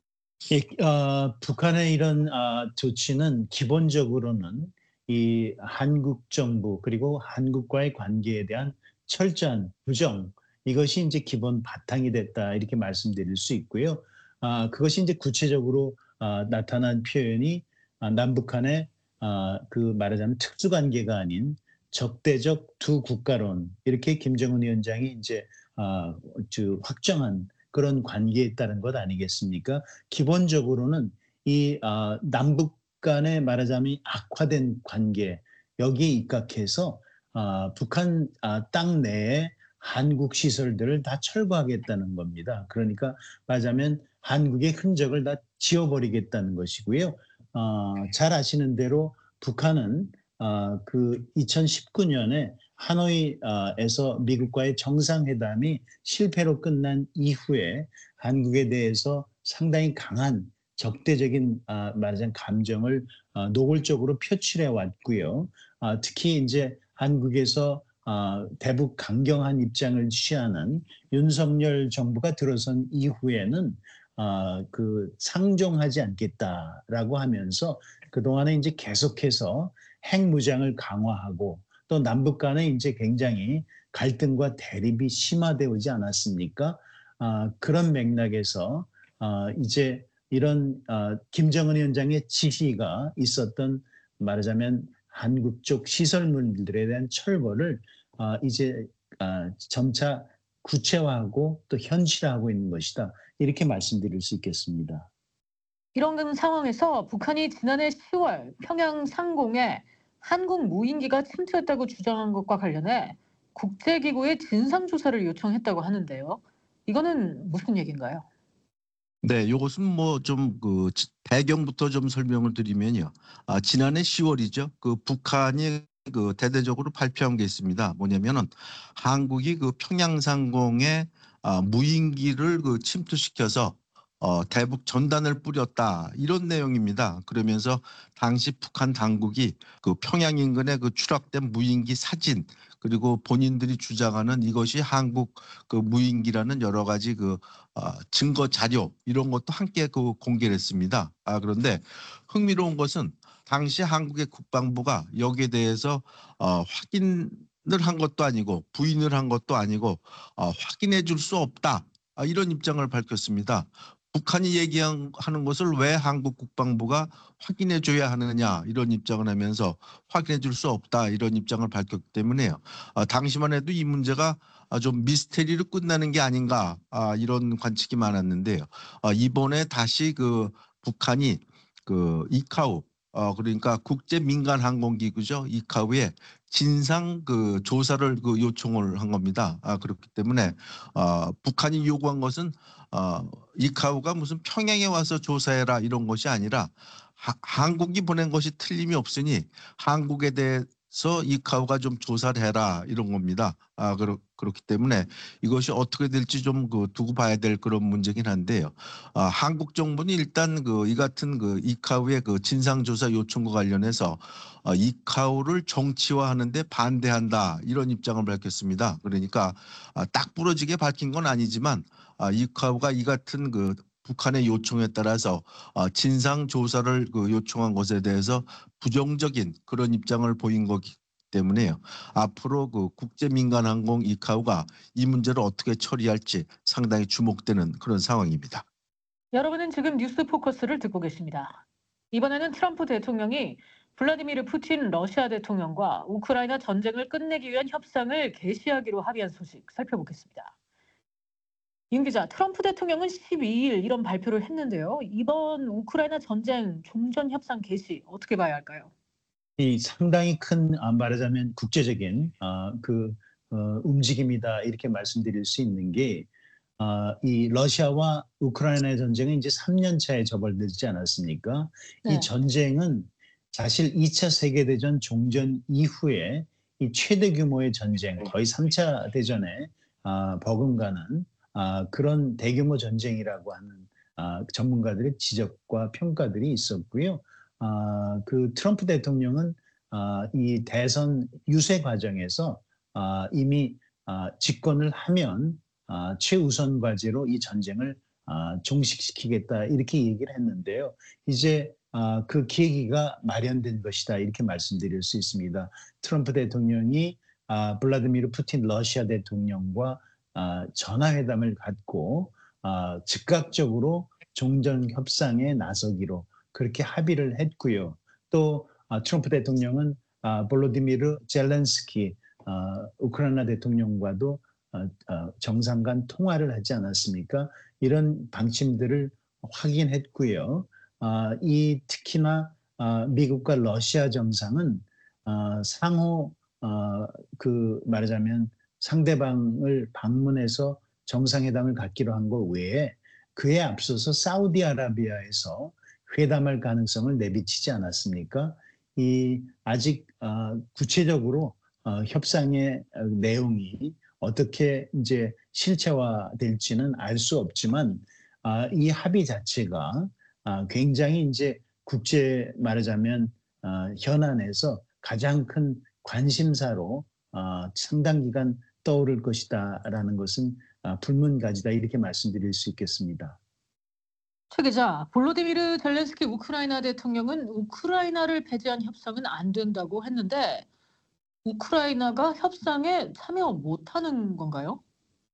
예, 어, 북한의 이런 어, 조치는 기본적으로는 이 한국 정부 그리고 한국과의 관계에 대한 철저한 부정 이것이 이제 기본 바탕이 됐다 이렇게 말씀드릴 수 있고요. 아, 그것이 이제 구체적으로 아, 나타난 표현이 아, 남북한의 아, 그 말하자면 특수관계가 아닌 적대적 두 국가론 이렇게 김정은 위원장이 이제 아, 확정한 그런 관계에 있다는 것 아니겠습니까? 기본적으로는 이 아, 남북 간의 말하자면 악화된 관계 여기에 입각해서 아, 북한 아, 땅 내에 한국 시설들을 다 철거하겠다는 겁니다. 그러니까 말하자면 한국의 흔적을 다 지워버리겠다는 것이고요. 어, 잘 아시는 대로 북한은 어, 그 이천십구 년에 하노이에서 미국과의 정상회담이 실패로 끝난 이후에 한국에 대해서 상당히 강한 적대적인 아, 말하자면 감정을 아, 노골적으로 표출해 왔고요. 아, 특히 이제 한국에서 어, 대북 강경한 입장을 취하는 윤석열 정부가 들어선 이후에는 어, 그 상종하지 않겠다라고 하면서 그동안에 이제 계속해서 핵무장을 강화하고 또 남북 간에 이제 굉장히 갈등과 대립이 심화되지 않았습니까? 아, 그런 맥락에서 아, 이제 이런 아, 김정은 위원장의 지시가 있었던 말하자면 한국 쪽 시설물들에 대한 철거를 아, 이제 아, 점차 구체화하고 또 현실화하고 있는 것이다. 이렇게 말씀드릴 수 있겠습니다. 이런 상황에서 북한이 지난해 시월 평양 상공에 한국 무인기가 침투했다고 주장한 것과 관련해 국제기구에 진상조사를 요청했다고 하는데요. 이거는 무슨 얘기인가요? 네, 이것은 뭐 좀 그 배경부터 좀 설명을 드리면요. 아, 지난해 시월이죠. 그 북한이 그 대대적으로 발표한 게 있습니다. 뭐냐면은 한국이 그 평양상공에 아, 무인기를 그 침투시켜서 어, 대북 전단을 뿌렸다 이런 내용입니다. 그러면서 당시 북한 당국이 그 평양 인근에 그 추락된 무인기 사진 그리고 본인들이 주장하는 이것이 한국 그 무인기라는 여러 가지 그 어, 증거 자료 이런 것도 함께 그 공개를 했습니다. 아, 그런데 흥미로운 것은 당시 한국의 국방부가 여기에 대해서 어, 확인을 한 것도 아니고 부인을 한 것도 아니고 어, 확인해 줄 수 없다. 아, 이런 입장을 밝혔습니다. 북한이 얘기하는 것을 왜 한국 국방부가 확인해 줘야 하느냐 이런 입장을 하면서 확인해 줄 수 없다 이런 입장을 밝혔기 때문에요. 아, 당시만 해도 이 문제가 좀 미스테리로 끝나는 게 아닌가 아, 이런 관측이 많았는데요. 아, 이번에 다시 그 북한이 그 이카우 어, 그러니까 국제 민간 항공기구죠 이카우에 진상 그 조사를 그 요청을 한 겁니다. 아, 그렇기 때문에 어, 북한이 요구한 것은 어, 이카우가 무슨 평양에 와서 조사해라 이런 것이 아니라 하, 한국이 보낸 것이 틀림이 없으니 한국에 대해서 이카우가 좀 조사를 해라 이런 겁니다. 아, 그렇, 그렇기 때문에 이것이 어떻게 될지 좀 그 두고 봐야 될 그런 문제긴 한데요. 아, 한국 정부는 일단 그 이 같은 그 이카우의 그 진상조사 요청과 관련해서 어, 이카우를 정치화하는데 반대한다 이런 입장을 밝혔습니다. 그러니까 아, 딱 부러지게 밝힌 건 아니지만 아, 이카우가 이 같은 그 북한의 요청에 따라서 어, 진상 조사를 그 요청한 것에 대해서 부정적인 그런 입장을 보인 거기 때문에요. 앞으로 그 국제민간항공 이카우가 이 문제를 어떻게 처리할지 상당히 주목되는 그런 상황입니다. 여러분은 지금 뉴스 포커스를 듣고 계십니다. 이번에는 트럼프 대통령이 블라디미르 푸틴 러시아 대통령과 우크라이나 전쟁을 끝내기 위한 협상을 개시하기로 합의한 소식 살펴보겠습니다. 윤 기자, 트럼프 대통령은 십이일 이런 발표를 했는데요. 이번 우크라이나 전쟁 종전 협상 개시 어떻게 봐야 할까요? 이 상당히 큰 아, 말하자면 국제적인 아, 그 어, 움직임이다 이렇게 말씀드릴 수 있는 게 아, 이 러시아와 우크라이나의 전쟁은 이제 삼 년 차에 접어들지 않았습니까? 네. 이 전쟁은 사실 이 차 세계대전 종전 이후에 이 최대 규모의 전쟁, 거의 삼 차 대전에 아, 버금가는 아, 그런 대규모 전쟁이라고 하는 아, 전문가들의 지적과 평가들이 있었고요. 아, 그 트럼프 대통령은 아, 이 대선 유세 과정에서 아, 이미 아, 집권을 하면 아, 최우선 과제로 이 전쟁을 아, 종식시키겠다 이렇게 얘기를 했는데요. 이제 아, 그 계기가 마련된 것이다 이렇게 말씀드릴 수 있습니다. 트럼프 대통령이 아, 블라디미르 푸틴 러시아 대통령과 아, 전화회담을 갖고 아, 즉각적으로 종전 협상에 나서기로 그렇게 합의를 했고요. 또 아, 트럼프 대통령은 아, 볼로디미르 젤렌스키 아, 우크라이나 대통령과도 어, 어, 정상 간 통화를 하지 않았습니까? 이런 방침들을 확인했고요. 아, 이 특히나 아, 미국과 러시아 정상은 아, 상호 아, 그 말하자면 상대방을 방문해서 정상회담을 갖기로 한 것 외에 그에 앞서서 사우디아라비아에서 회담할 가능성을 내비치지 않았습니까? 이 아직 어, 구체적으로 어, 협상의 내용이 어떻게 이제 실체화될지는 알 수 없지만 아, 이 합의 자체가 아, 굉장히 이제 국제 말하자면 아, 현안에서 가장 큰 관심사로 어, 상당 기간 떠오를 것이다라는 것은 아, 불문가지다 이렇게 말씀드릴 수 있겠습니다. 최 기자, 볼로디미르 젤렌스키 우크라이나 대통령은 우크라이나를 배제한 협상은 안 된다고 했는데 우크라이나가 협상에 참여 못하는 건가요?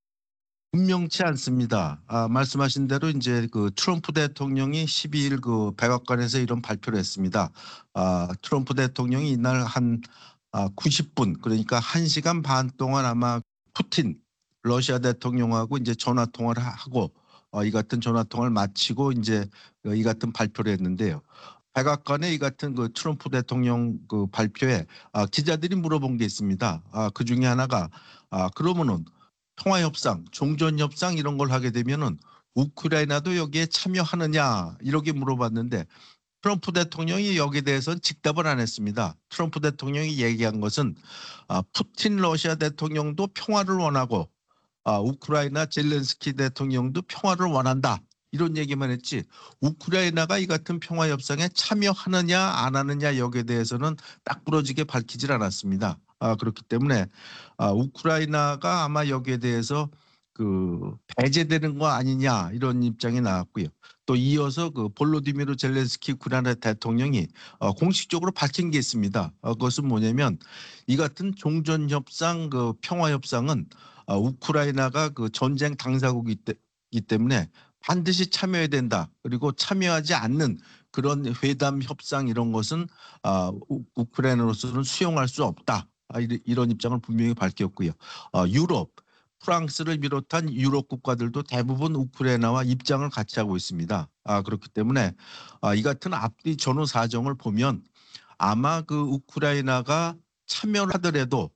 분명치 않습니다. 아, 말씀하신 대로 이제 그 트럼프 대통령이 십이 일 그 백악관에서 이런 발표를 했습니다. 아, 트럼프 대통령이 이날 한 아, 구십 분 그러니까 한 시간 반 동안 아마 푸틴 러시아 대통령하고 이제 전화 통화를 하고 어, 이 같은 전화 통화를 마치고 이제 이 같은 발표를 했는데요. 백악관에 이 같은 그 트럼프 대통령 그 발표에 아, 기자들이 물어본 게 있습니다. 아, 그 중에 하나가 아, 그러면은 통화협상, 종전협상 이런 걸 하게 되면은 우크라이나도 여기에 참여하느냐 이렇게 물어봤는데 트럼프 대통령이 여기에 대해서는 직답을 안 했습니다. 트럼프 대통령이 얘기한 것은 아, 푸틴 러시아 대통령도 평화를 원하고 아, 우크라이나 젤렌스키 대통령도 평화를 원한다. 이런 얘기만 했지 우크라이나가 이 같은 평화협상에 참여하느냐 안 하느냐 여기에 대해서는 딱 부러지게 밝히질 않았습니다. 아, 그렇기 때문에 아, 우크라이나가 아마 여기에 대해서 그 배제되는 거 아니냐 이런 입장이 나왔고요. 또 이어서 그 볼로디미르 젤렌스키 우크라이나 대통령이 어, 공식적으로 밝힌 게 있습니다. 어, 그것은 뭐냐면 이 같은 종전협상 그 평화협상은 어, 우크라이나가 그 전쟁 당사국이기 때문에 반드시 참여해야 된다. 그리고 참여하지 않는 그런 회담 협상 이런 것은 아, 우크라이나로서는 수용할 수 없다. 아, 이런 입장을 분명히 밝혔고요. 어, 유럽, 프랑스를 비롯한 유럽 국가들도 대부분 우크라이나와 입장을 같이 하고 있습니다. 아, 그렇기 때문에 아, 이 같은 앞뒤 전후 사정을 보면 아마 그 우크라이나가 참여를 하더라도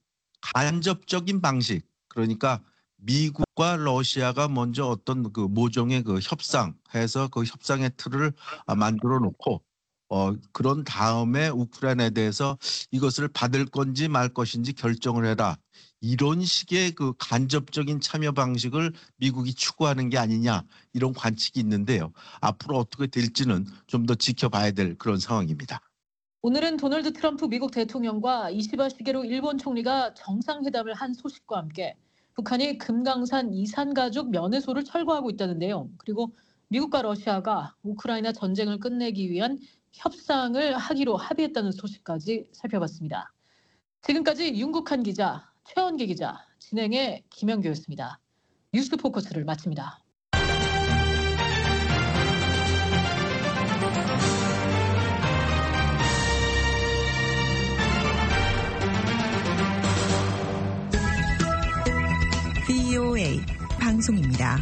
간접적인 방식 그러니까 미국과 러시아가 먼저 어떤 그 모종의 그 협상해서 그 협상의 틀을 만들어 놓고 어, 그런 다음에 우크라이나에 대해서 이것을 받을 건지 말 것인지 결정을 해라. 이런 식의 그 간접적인 참여 방식을 미국이 추구하는 게 아니냐 이런 관측이 있는데요. 앞으로 어떻게 될지는 좀 더 지켜봐야 될 그런 상황입니다. 오늘은 도널드 트럼프 미국 대통령과 이시바 시게루 일본 총리가 정상회담을 한 소식과 함께 북한이 금강산 이산 가족 면회소를 철거하고 있다는데요. 그리고 미국과 러시아가 우크라이나 전쟁을 끝내기 위한 협상을 하기로 합의했다는 소식까지 살펴봤습니다. 지금까지 윤국한 기자, 최원기 기자, 진행의 김영규였습니다. 뉴스 포커스를 마칩니다. 브이오에이 방송입니다.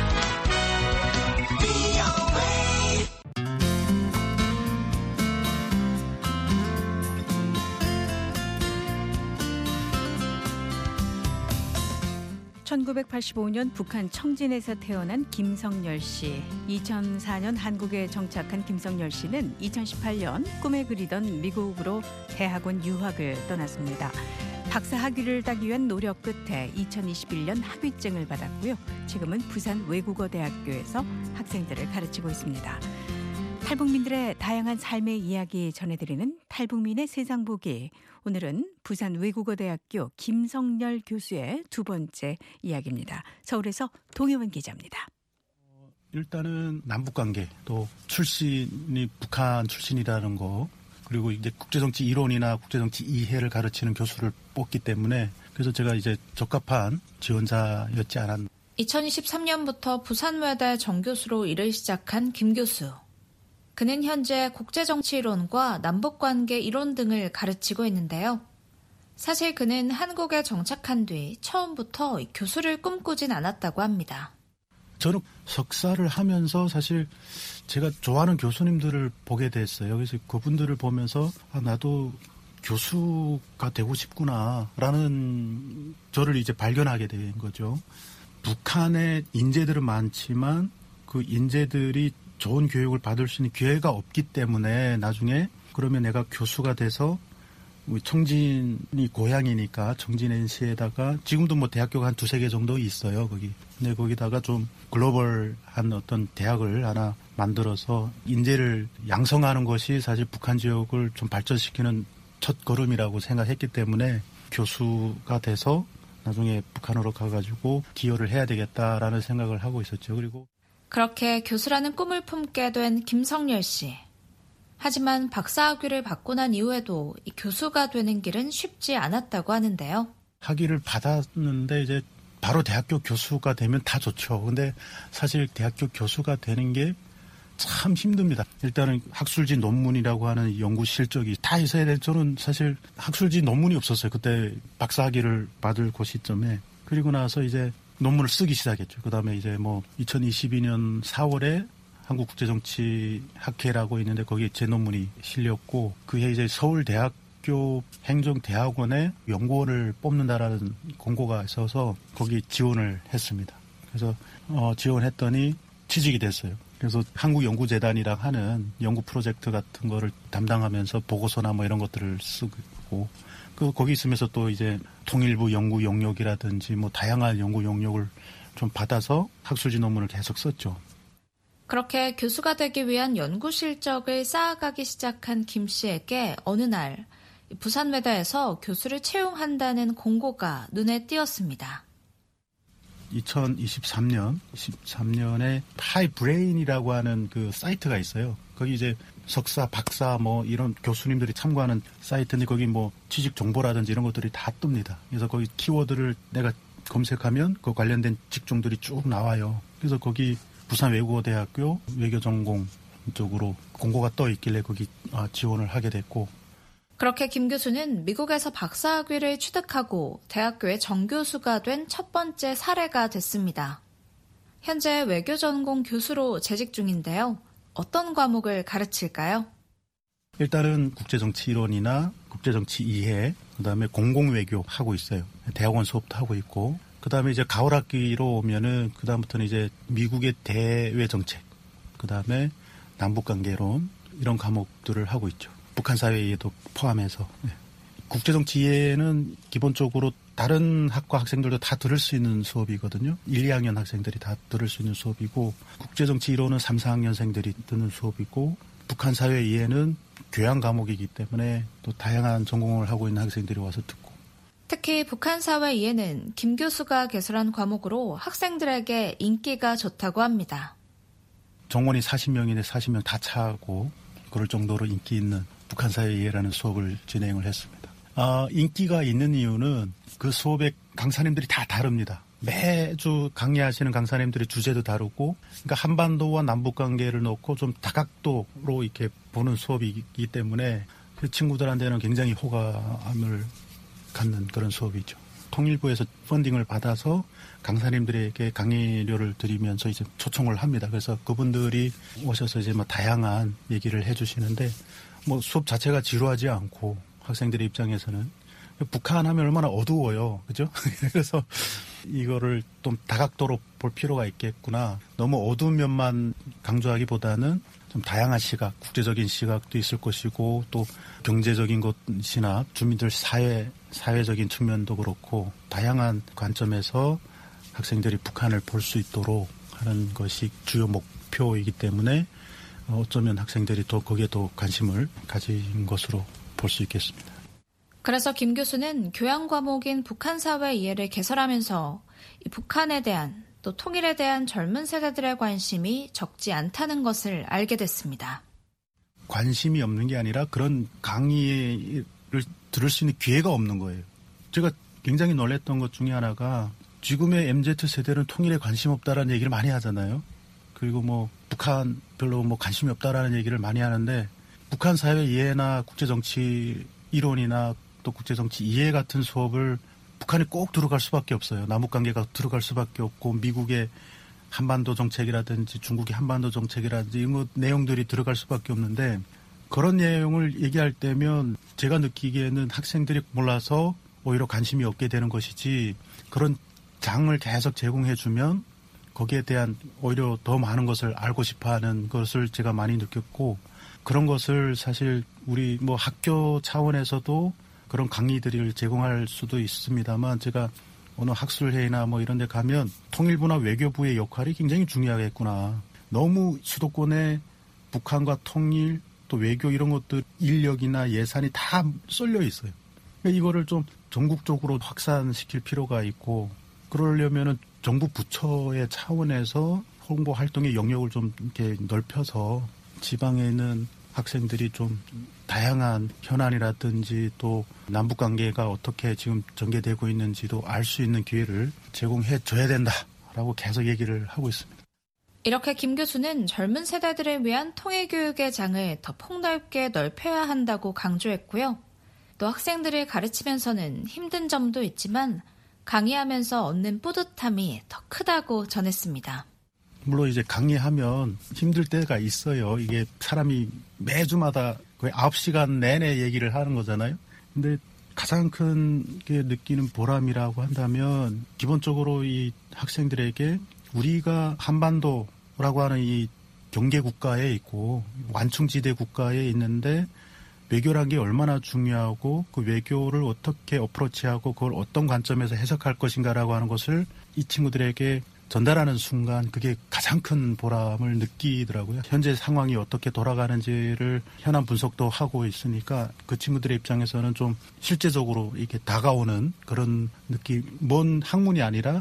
천구백팔십오 년 북한 청진에서 태어난 김성열 씨. 이천사 년 한국에 정착한 김성열 씨는 이천십팔 년 꿈에 그리던 미국으로 대학원 유학을 떠났습니다. 박사 학위를 따기 위한 노력 끝에 이천이십일 년 학위증을 받았고요. 지금은 부산 외국어대학교에서 학생들을 가르치고 있습니다. 탈북민들의 다양한 삶의 이야기 전해드리는 탈북민의 세상보기. 오늘은 부산 외국어대학교 김성열 교수의 두 번째 이야기입니다. 서울에서 동혜원 기자입니다. 일단은 남북관계 또 출신이 북한 출신이라는 거 그리고 이제 국제정치 이론이나 국제정치 이해를 가르치는 교수를 뽑기 때문에 그래서 제가 이제 적합한 지원자였지 않았나. 이천이십삼 년부터 부산외대 정교수로 일을 시작한 김 교수. 그는 현재 국제정치이론과 남북관계 이론 등을 가르치고 있는데요. 사실 그는 한국에 정착한 뒤 처음부터 교수를 꿈꾸진 않았다고 합니다. 저는 석사를 하면서 사실 제가 좋아하는 교수님들을 보게 됐어요. 그래서 그분들을 보면서 아, 나도 교수가 되고 싶구나라는 저를 이제 발견하게 된 거죠. 북한에 인재들은 많지만 그 인재들이 좋은 교육을 받을 수 있는 기회가 없기 때문에 나중에 그러면 내가 교수가 돼서 청진이 고향이니까 청진 엔씨에다가 지금도 뭐 대학교가 한 두세 개 정도 있어요, 거기. 근데 거기다가 좀 글로벌한 어떤 대학을 하나 만들어서 인재를 양성하는 것이 사실 북한 지역을 좀 발전시키는 첫 걸음이라고 생각했기 때문에 교수가 돼서 나중에 북한으로 가가지고 기여를 해야 되겠다라는 생각을 하고 있었죠. 그리고 그렇게 교수라는 꿈을 품게 된 김성렬 씨. 하지만 박사학위를 받고 난 이후에도 이 교수가 되는 길은 쉽지 않았다고 하는데요. 학위를 받았는데 이제 바로 대학교 교수가 되면 다 좋죠. 근데 사실 대학교 교수가 되는 게 참 힘듭니다. 일단은 학술지 논문이라고 하는 연구 실적이 다 있어야 돼. 저는 사실 학술지 논문이 없었어요. 그때 박사학위를 받을 그 시점에. 그리고 나서 이제 논문을 쓰기 시작했죠. 그 다음에 이제 뭐 이천이십이 년 사월에 한국국제정치학회라고 있는데 거기에 제 논문이 실렸고 그해 이제 서울대학교 행정대학원에 연구원을 뽑는다라는 공고가 있어서 거기 지원을 했습니다. 그래서 어, 지원했더니 취직이 됐어요. 그래서 한국연구재단이랑 하는 연구 프로젝트 같은 거를 담당하면서 보고서나 뭐 이런 것들을 쓰고 그 거기 있으면서 또 이제 통일부 연구 용역이라든지 뭐 다양한 연구 용역을 좀 받아서 학술지 논문을 계속 썼죠. 그렇게 교수가 되기 위한 연구 실적을 쌓아가기 시작한 김 씨에게 어느 날 부산외대에서 교수를 채용한다는 공고가 눈에 띄었습니다. 이천이십삼 년, 이십삼 년에 하이브레인이라고 하는 그 사이트가 있어요. 거기 이제 석사, 박사 뭐 이런 교수님들이 참고하는 사이트인데 거기 뭐 취직 정보라든지 이런 것들이 다 뜹니다. 그래서 거기 키워드를 내가 검색하면 그 관련된 직종들이 쭉 나와요. 그래서 거기 부산외국어대학교 외교전공 쪽으로 공고가 떠 있길래 거기 지원을 하게 됐고 그렇게 김 교수는 미국에서 박사학위를 취득하고 대학교의 정교수가 된 첫 번째 사례가 됐습니다. 현재 외교전공 교수로 재직 중인데요. 어떤 과목을 가르칠까요? 일단은 국제정치 이론이나 국제정치 이해, 그다음에 공공외교 하고 있어요. 대학원 수업도 하고 있고, 그다음에 이제 가을 학기로 오면은 그다음부터는 이제 미국의 대외 정책, 그다음에 남북관계론 이런 과목들을 하고 있죠. 북한 사회 이해도 포함해서. 네. 국제정치 이해는 기본적으로 다른 학과 학생들도 다 들을 수 있는 수업이거든요. 일, 이 학년 학생들이 다 들을 수 있는 수업이고 국제정치 이론은 삼, 사 학년생들이 듣는 수업이고 북한 사회 이해는 교양 과목이기 때문에 또 다양한 전공을 하고 있는 학생들이 와서 듣고 특히 북한 사회 이해는 김 교수가 개설한 과목으로 학생들에게 인기가 좋다고 합니다. 정원이 사십 명인데 사십 명 다 차고 그럴 정도로 인기 있는 북한 사회 이해라는 수업을 진행을 했습니다. 아, 인기가 있는 이유는 그 수업의 강사님들이 다 다릅니다. 매주 강의하시는 강사님들의 주제도 다르고, 그러니까 한반도와 남북관계를 놓고 좀 다각도로 이렇게 보는 수업이기 때문에 그 친구들한테는 굉장히 호감을 갖는 그런 수업이죠. 통일부에서 펀딩을 받아서 강사님들에게 강의료를 드리면서 이제 초청을 합니다. 그래서 그분들이 오셔서 이제 뭐 다양한 얘기를 해주시는데, 뭐 수업 자체가 지루하지 않고 학생들의 입장에서는 북한 하면 얼마나 어두워요. 그죠? 그래서 이거를 좀 다각도로 볼 필요가 있겠구나. 너무 어두운 면만 강조하기보다는 좀 다양한 시각, 국제적인 시각도 있을 것이고 또 경제적인 것이나 주민들 사회, 사회적인 측면도 그렇고 다양한 관점에서 학생들이 북한을 볼 수 있도록 하는 것이 주요 목표이기 때문에 어쩌면 학생들이 더 거기에 더 관심을 가진 것으로 볼 수 있겠습니다. 그래서 김 교수는 교양 과목인 북한 사회 이해를 개설하면서 이 북한에 대한 또 통일에 대한 젊은 세대들의 관심이 적지 않다는 것을 알게 됐습니다. 관심이 없는 게 아니라 그런 강의를 들을 수 있는 기회가 없는 거예요. 제가 굉장히 놀랐던 것 중에 하나가 지금의 엠지 세대는 통일에 관심 없다라는 얘기를 많이 하잖아요. 그리고 뭐 북한 별로 뭐 관심이 없다라는 얘기를 많이 하는데 북한 사회 이해나 국제정치 이론이나 또 국제정치 이해 같은 수업을 북한이 꼭 들어갈 수밖에 없어요. 남북관계가 들어갈 수밖에 없고 미국의 한반도 정책이라든지 중국의 한반도 정책이라든지 이런 내용들이 들어갈 수밖에 없는데 그런 내용을 얘기할 때면 제가 느끼기에는 학생들이 몰라서 오히려 관심이 없게 되는 것이지 그런 장을 계속 제공해주면 거기에 대한 오히려 더 많은 것을 알고 싶어하는 것을 제가 많이 느꼈고 그런 것을 사실 우리 뭐 학교 차원에서도 그런 강의들을 제공할 수도 있습니다만 제가 어느 학술회의나 뭐 이런 데 가면 통일부나 외교부의 역할이 굉장히 중요하겠구나. 너무 수도권에 북한과 통일 또 외교 이런 것들 인력이나 예산이 다 쏠려 있어요. 이거를 좀 전국적으로 확산시킬 필요가 있고 그러려면은 정부 부처의 차원에서 홍보 활동의 영역을 좀 이렇게 넓혀서 지방에 있는 학생들이 좀 다양한 현안이라든지 또 남북 관계가 어떻게 지금 전개되고 있는지도 알 수 있는 기회를 제공해 줘야 된다라고 계속 얘기를 하고 있습니다. 이렇게 김 교수는 젊은 세대들을 위한 통일교육의 장을 더 폭넓게 넓혀야 한다고 강조했고요. 또 학생들을 가르치면서는 힘든 점도 있지만 강의하면서 얻는 뿌듯함이 더 크다고 전했습니다. 물론 이제 강의하면 힘들 때가 있어요. 이게 사람이 매주마다 거의 아홉 시간 내내 얘기를 하는 거잖아요. 근데 가장 큰 게 느끼는 보람이라고 한다면 기본적으로 이 학생들에게 우리가 한반도라고 하는 이 경계 국가에 있고 완충지대 국가에 있는데 외교란 게 얼마나 중요하고 그 외교를 어떻게 어프로치하고 그걸 어떤 관점에서 해석할 것인가라고 하는 것을 이 친구들에게 전달하는 순간 그게 가장 큰 보람을 느끼더라고요. 현재 상황이 어떻게 돌아가는지를 현안 분석도 하고 있으니까 그 친구들의 입장에서는 좀 실제적으로 이렇게 다가오는 그런 느낌, 먼 학문이 아니라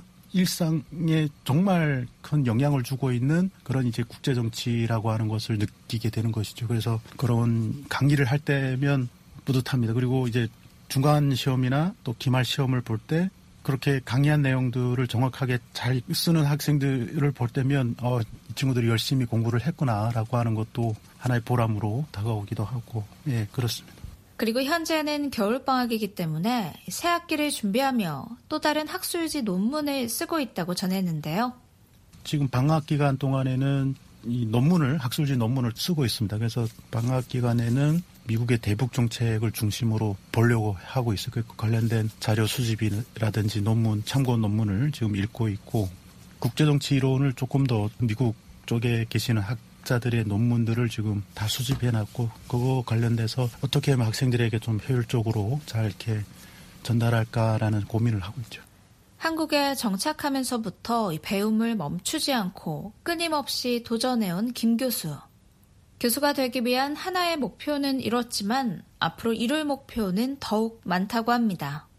일상에 정말 큰 영향을 주고 있는 그런 이제 국제정치라고 하는 것을 느끼게 되는 것이죠. 그래서 그런 강의를 할 때면 뿌듯합니다. 그리고 이제 중간 시험이나 또 기말 시험을 볼 때 그렇게 강의한 내용들을 정확하게 잘 쓰는 학생들을 볼 때면 어, 이 친구들이 열심히 공부를 했구나라고 하는 것도 하나의 보람으로 다가오기도 하고 예, 그렇습니다. 그리고 현재는 겨울방학이기 때문에 새 학기를 준비하며 또 다른 학술지 논문을 쓰고 있다고 전했는데요. 지금 방학 기간 동안에는 이 논문을, 학술지 논문을 쓰고 있습니다. 그래서 방학 기간에는 미국의 대북 정책을 중심으로 보려고 하고 있어요. 그 관련된 자료 수집이라든지 논문, 참고 논문을 지금 읽고 있고 국제정치 이론을 조금 더 미국 쪽에 계시는 학 자들의 논문들을 지금 다 수집해놨고 그거 관련돼서 어떻게 하면 학생들에게 좀 효율적으로 잘 이렇게 전달할까라는 고민을 하고 있죠. 한국에 정착하면서부터 이 배움을 멈추지 않고 끊임없이 도전해온 김 교수. 교수가 되기 위한 하나의 목표는 이뤘지만 앞으로 이룰 목표는 더욱 많다고 합니다.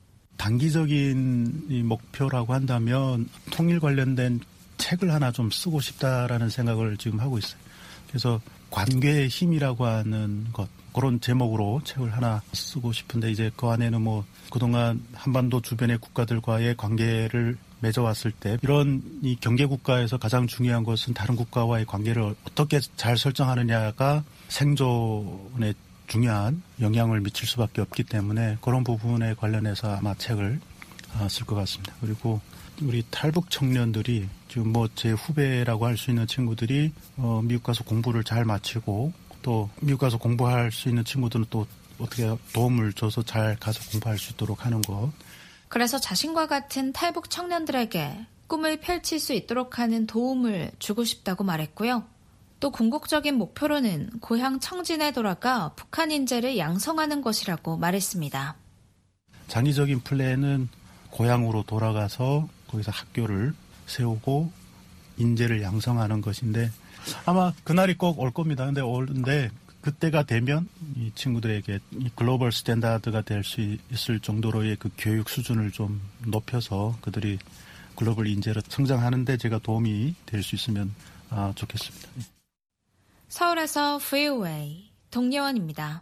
단기적인 이 목표라고 한다면 통일 관련된 책을 하나 좀 쓰고 싶다라는 생각을 지금 하고 있어요. 그래서 관계의 힘이라고 하는 것, 그런 제목으로 책을 하나 쓰고 싶은데 이제 그 안에는 뭐 그동안 한반도 주변의 국가들과의 관계를 맺어왔을 때 이런 이 경계 국가에서 가장 중요한 것은 다른 국가와의 관계를 어떻게 잘 설정하느냐가 생존에 중요한 영향을 미칠 수밖에 없기 때문에 그런 부분에 관련해서 아마 책을 쓸 것 같습니다. 그리고 우리 탈북 청년들이 지금 뭐 제 후배라고 할 수 있는 친구들이 어 미국 가서 공부를 잘 마치고 또 미국 가서 공부할 수 있는 친구들은 또 어떻게 도움을 줘서 잘 가서 공부할 수 있도록 하는 것. 그래서 자신과 같은 탈북 청년들에게 꿈을 펼칠 수 있도록 하는 도움을 주고 싶다고 말했고요. 또 궁극적인 목표로는 고향 청진에 돌아가 북한 인재를 양성하는 것이라고 말했습니다. 장기적인 플랜은 고향으로 돌아가서 거기서 학교를 세우고 인재를 양성하는 것인데 아마 그날이 꼭 올 겁니다. 근데 오는데 그때가 되면 이 친구들에게 이 글로벌 스탠다드가 될 수 있을 정도로의 그 교육 수준을 좀 높여서 그들이 글로벌 인재로 성장하는 데 제가 도움이 될 수 있으면 아, 좋겠습니다. 서울에서 브이오에이 동예원입니다.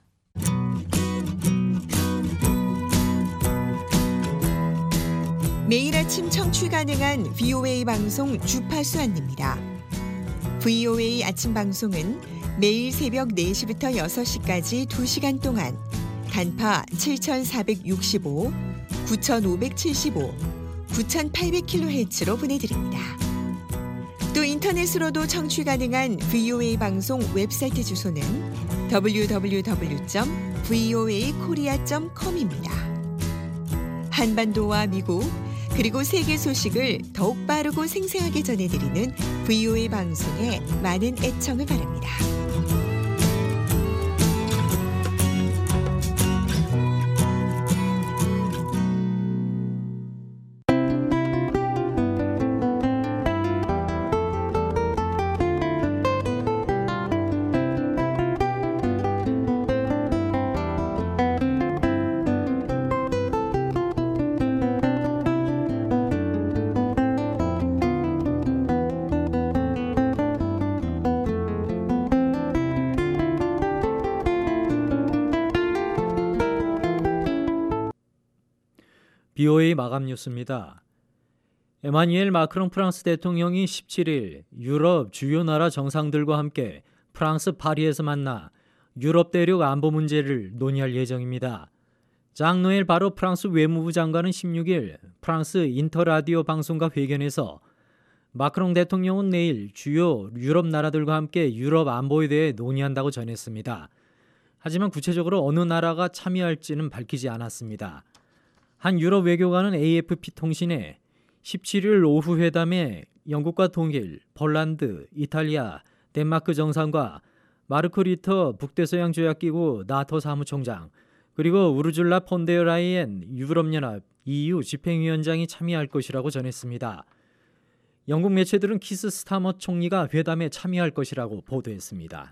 매일 아침 청취 가능한 브이오에이 방송 주파수 안내입니다. 브이오에이 아침 방송은 매일 새벽 네 시부터 여섯 시까지 두 시간 동안 단파 칠천사백육십오, 구천오백칠십오, 구천팔백 킬로헤르츠로 보내드립니다. 또 인터넷으로도 청취 가능한 브이오에이 방송 웹사이트 주소는 더블유 더블유 더블유 점 브이오에이 코리아 점 컴입니다. 한반도와 미국 그리고 세계 소식을 더욱 빠르고 생생하게 전해드리는 브이오에이 방송에 많은 애청을 바랍니다. 비오에이 마감 뉴스입니다. 에마뉘엘 마크롱 프랑스 대통령이 십칠 일 유럽 주요 나라 정상들과 함께 프랑스 파리에서 만나 유럽 대륙 안보 문제를 논의할 예정입니다. 장 노엘 바로 프랑스 외무부 장관은 십육 일 프랑스 인터라디오 방송과 회견에서 마크롱 대통령은 내일 주요 유럽 나라들과 함께 유럽 안보에 대해 논의한다고 전했습니다. 하지만 구체적으로 어느 나라가 참여할지는 밝히지 않았습니다. 한 유럽 외교관은 에이에프피 통신에 십칠 일 오후 회담에 영국과 독일, 폴란드, 이탈리아, 덴마크 정상과 마르크 리터 북대서양 조약기구 나토 사무총장 그리고 우르줄라 폰데어 라이엔 유럽연합 이유 집행위원장이 참여할 것이라고 전했습니다. 영국 매체들은 키스 스타머 총리가 회담에 참여할 것이라고 보도했습니다.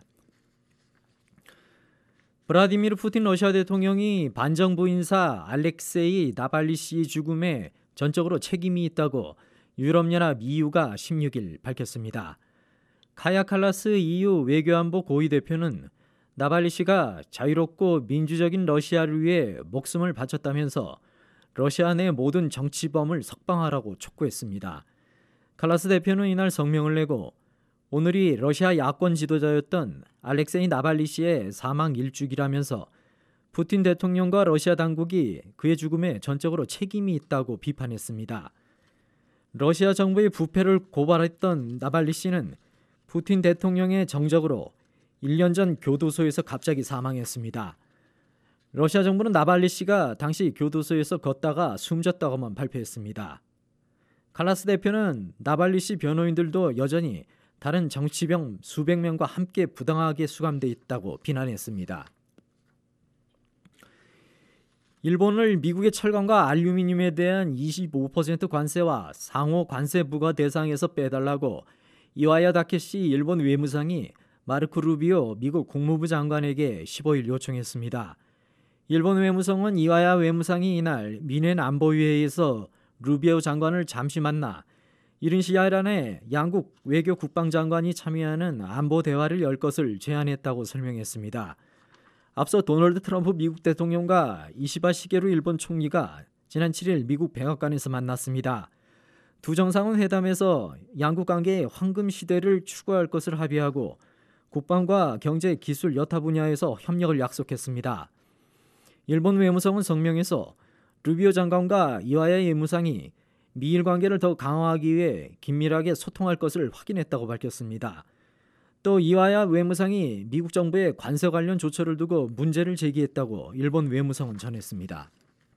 브라디미르 푸틴 러시아 대통령이 반정부 인사 알렉세이 나발리시의 죽음에 전적으로 책임이 있다고 유럽연합 이유가 십육 일 밝혔습니다. 카야 칼라스 이유 외교안보 고위 대표는 나발리시가 자유롭고 민주적인 러시아를 위해 목숨을 바쳤다면서 러시아 내 모든 정치범을 석방하라고 촉구했습니다. 칼라스 대표는 이날 성명을 내고 오늘이 러시아 야권 지도자였던 알렉세이 나발리시의 사망 일주기라면서 푸틴 대통령과 러시아 당국이 그의 죽음에 전적으로 책임이 있다고 비판했습니다. 러시아 정부의 부패를 고발했던 나발리시는 푸틴 대통령의 정적으로 일 년 전 교도소에서 갑자기 사망했습니다. 러시아 정부는 나발리시가 당시 교도소에서 걷다가 숨졌다고만 발표했습니다. 칼라스 대표는 나발리시 변호인들도 여전히 다른 정치병 수백 명과 함께 부당하게 수감돼 있다고 비난했습니다. 일본을 미국의 철강과 알루미늄에 대한 이십오 퍼센트 관세와 상호 관세 부과 대상에서 빼달라고 이와야 다케시 일본 외무상이 마르코 루비오 미국 국무부 장관에게 십오 일 요청했습니다. 일본 외무성은 이와야 외무상이 이날 미넨 안보회의에서 루비오 장관을 잠시 만나 이른 시일 안에 양국 외교 국방장관이 참여하는 안보 대화를 열 것을 제안했다고 설명했습니다. 앞서 도널드 트럼프 미국 대통령과 이시바 시게루 일본 총리가 지난 칠 일 미국 백악관에서 만났습니다. 두 정상은 회담에서 양국 관계의 황금 시대를 추구할 것을 합의하고 국방과 경제, 기술 여타 분야에서 협력을 약속했습니다. 일본 외무성은 성명에서 루비오 장관과 이와야 외무상이 미일 관계를 더 강화하기 위해 긴밀하게 소통할 것을 확인했다고 밝혔습니다. 또 이와야 외무상이 미국 정부의 관세 관련 조처를 두고 문제를 제기했다고 일본 외무성은 전했습니다.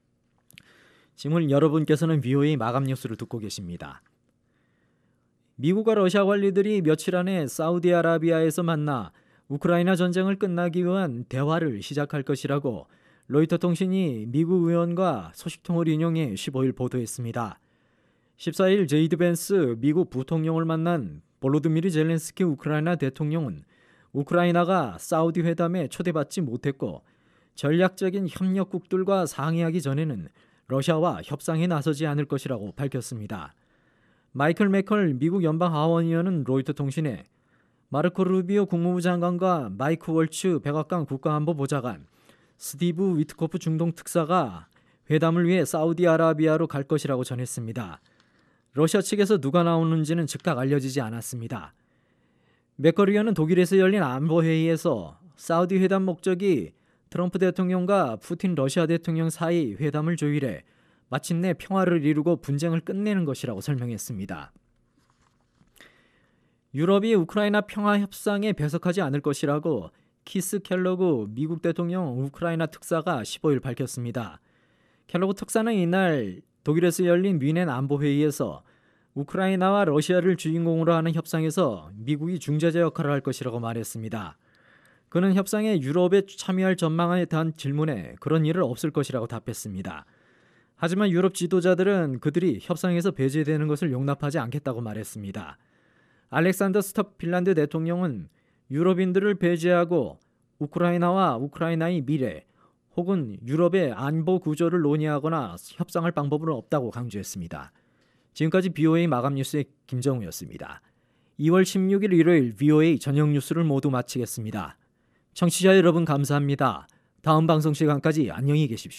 지금 여러분께서는 비오에이 마감 뉴스를 듣고 계십니다. 미국과 러시아 관리들이 며칠 안에 사우디아라비아에서 만나 우크라이나 전쟁을 끝나기 위한 대화를 시작할 것이라고 로이터 통신이 미국 의원과 소식통을 인용해 십오 일 보도했습니다. 십사 일 제이드 벤스 미국 부통령을 만난 볼로드미르 젤렌스키 우크라이나 대통령은 우크라이나가 사우디 회담에 초대받지 못했고 전략적인 협력국들과 상의하기 전에는 러시아와 협상에 나서지 않을 것이라고 밝혔습니다. 마이클 매컬 미국 연방하원의원은 로이터 통신에 마르코 루비오 국무부 장관과 마이크 월츠 백악관 국가안보보좌관, 스티브 위트코프 중동 특사가 회담을 위해 사우디아라비아로 갈 것이라고 전했습니다. 러시아 측에서 누가 나오는지는 즉각 알려지지 않았습니다. 매컬 의원은 독일에서 열린 안보회의에서 사우디 회담 목적이 트럼프 대통령과 푸틴 러시아 대통령 사이 회담을 조율해 마침내 평화를 이루고 분쟁을 끝내는 것이라고 설명했습니다. 유럽이 우크라이나 평화 협상에 배석하지 않을 것이라고 키스 켈러그 미국 대통령 우크라이나 특사가 십오 일 밝혔습니다. 켈러그 특사는 이날 독일에서 열린 뮌헨 안보회의에서 우크라이나와 러시아를 주인공으로 하는 협상에서 미국이 중재자 역할을 할 것이라고 말했습니다. 그는 협상에 유럽에 참여할 전망에 대한 질문에 그런 일은 없을 것이라고 답했습니다. 하지만 유럽 지도자들은 그들이 협상에서 배제되는 것을 용납하지 않겠다고 말했습니다. 알렉산더 스톱 핀란드 대통령은 유럽인들을 배제하고 우크라이나와 우크라이나의 미래 혹은 유럽의 안보 구조를 논의하거나 협상할 방법은 없다고 강조했습니다. 지금까지 비오에이 마감 뉴스의 김정우였습니다. 이월 십육일 일요일 비오에이 저녁 뉴스를 모두 마치겠습니다. 청취자 여러분 감사합니다. 다음 방송 시간까지 안녕히 계십시오.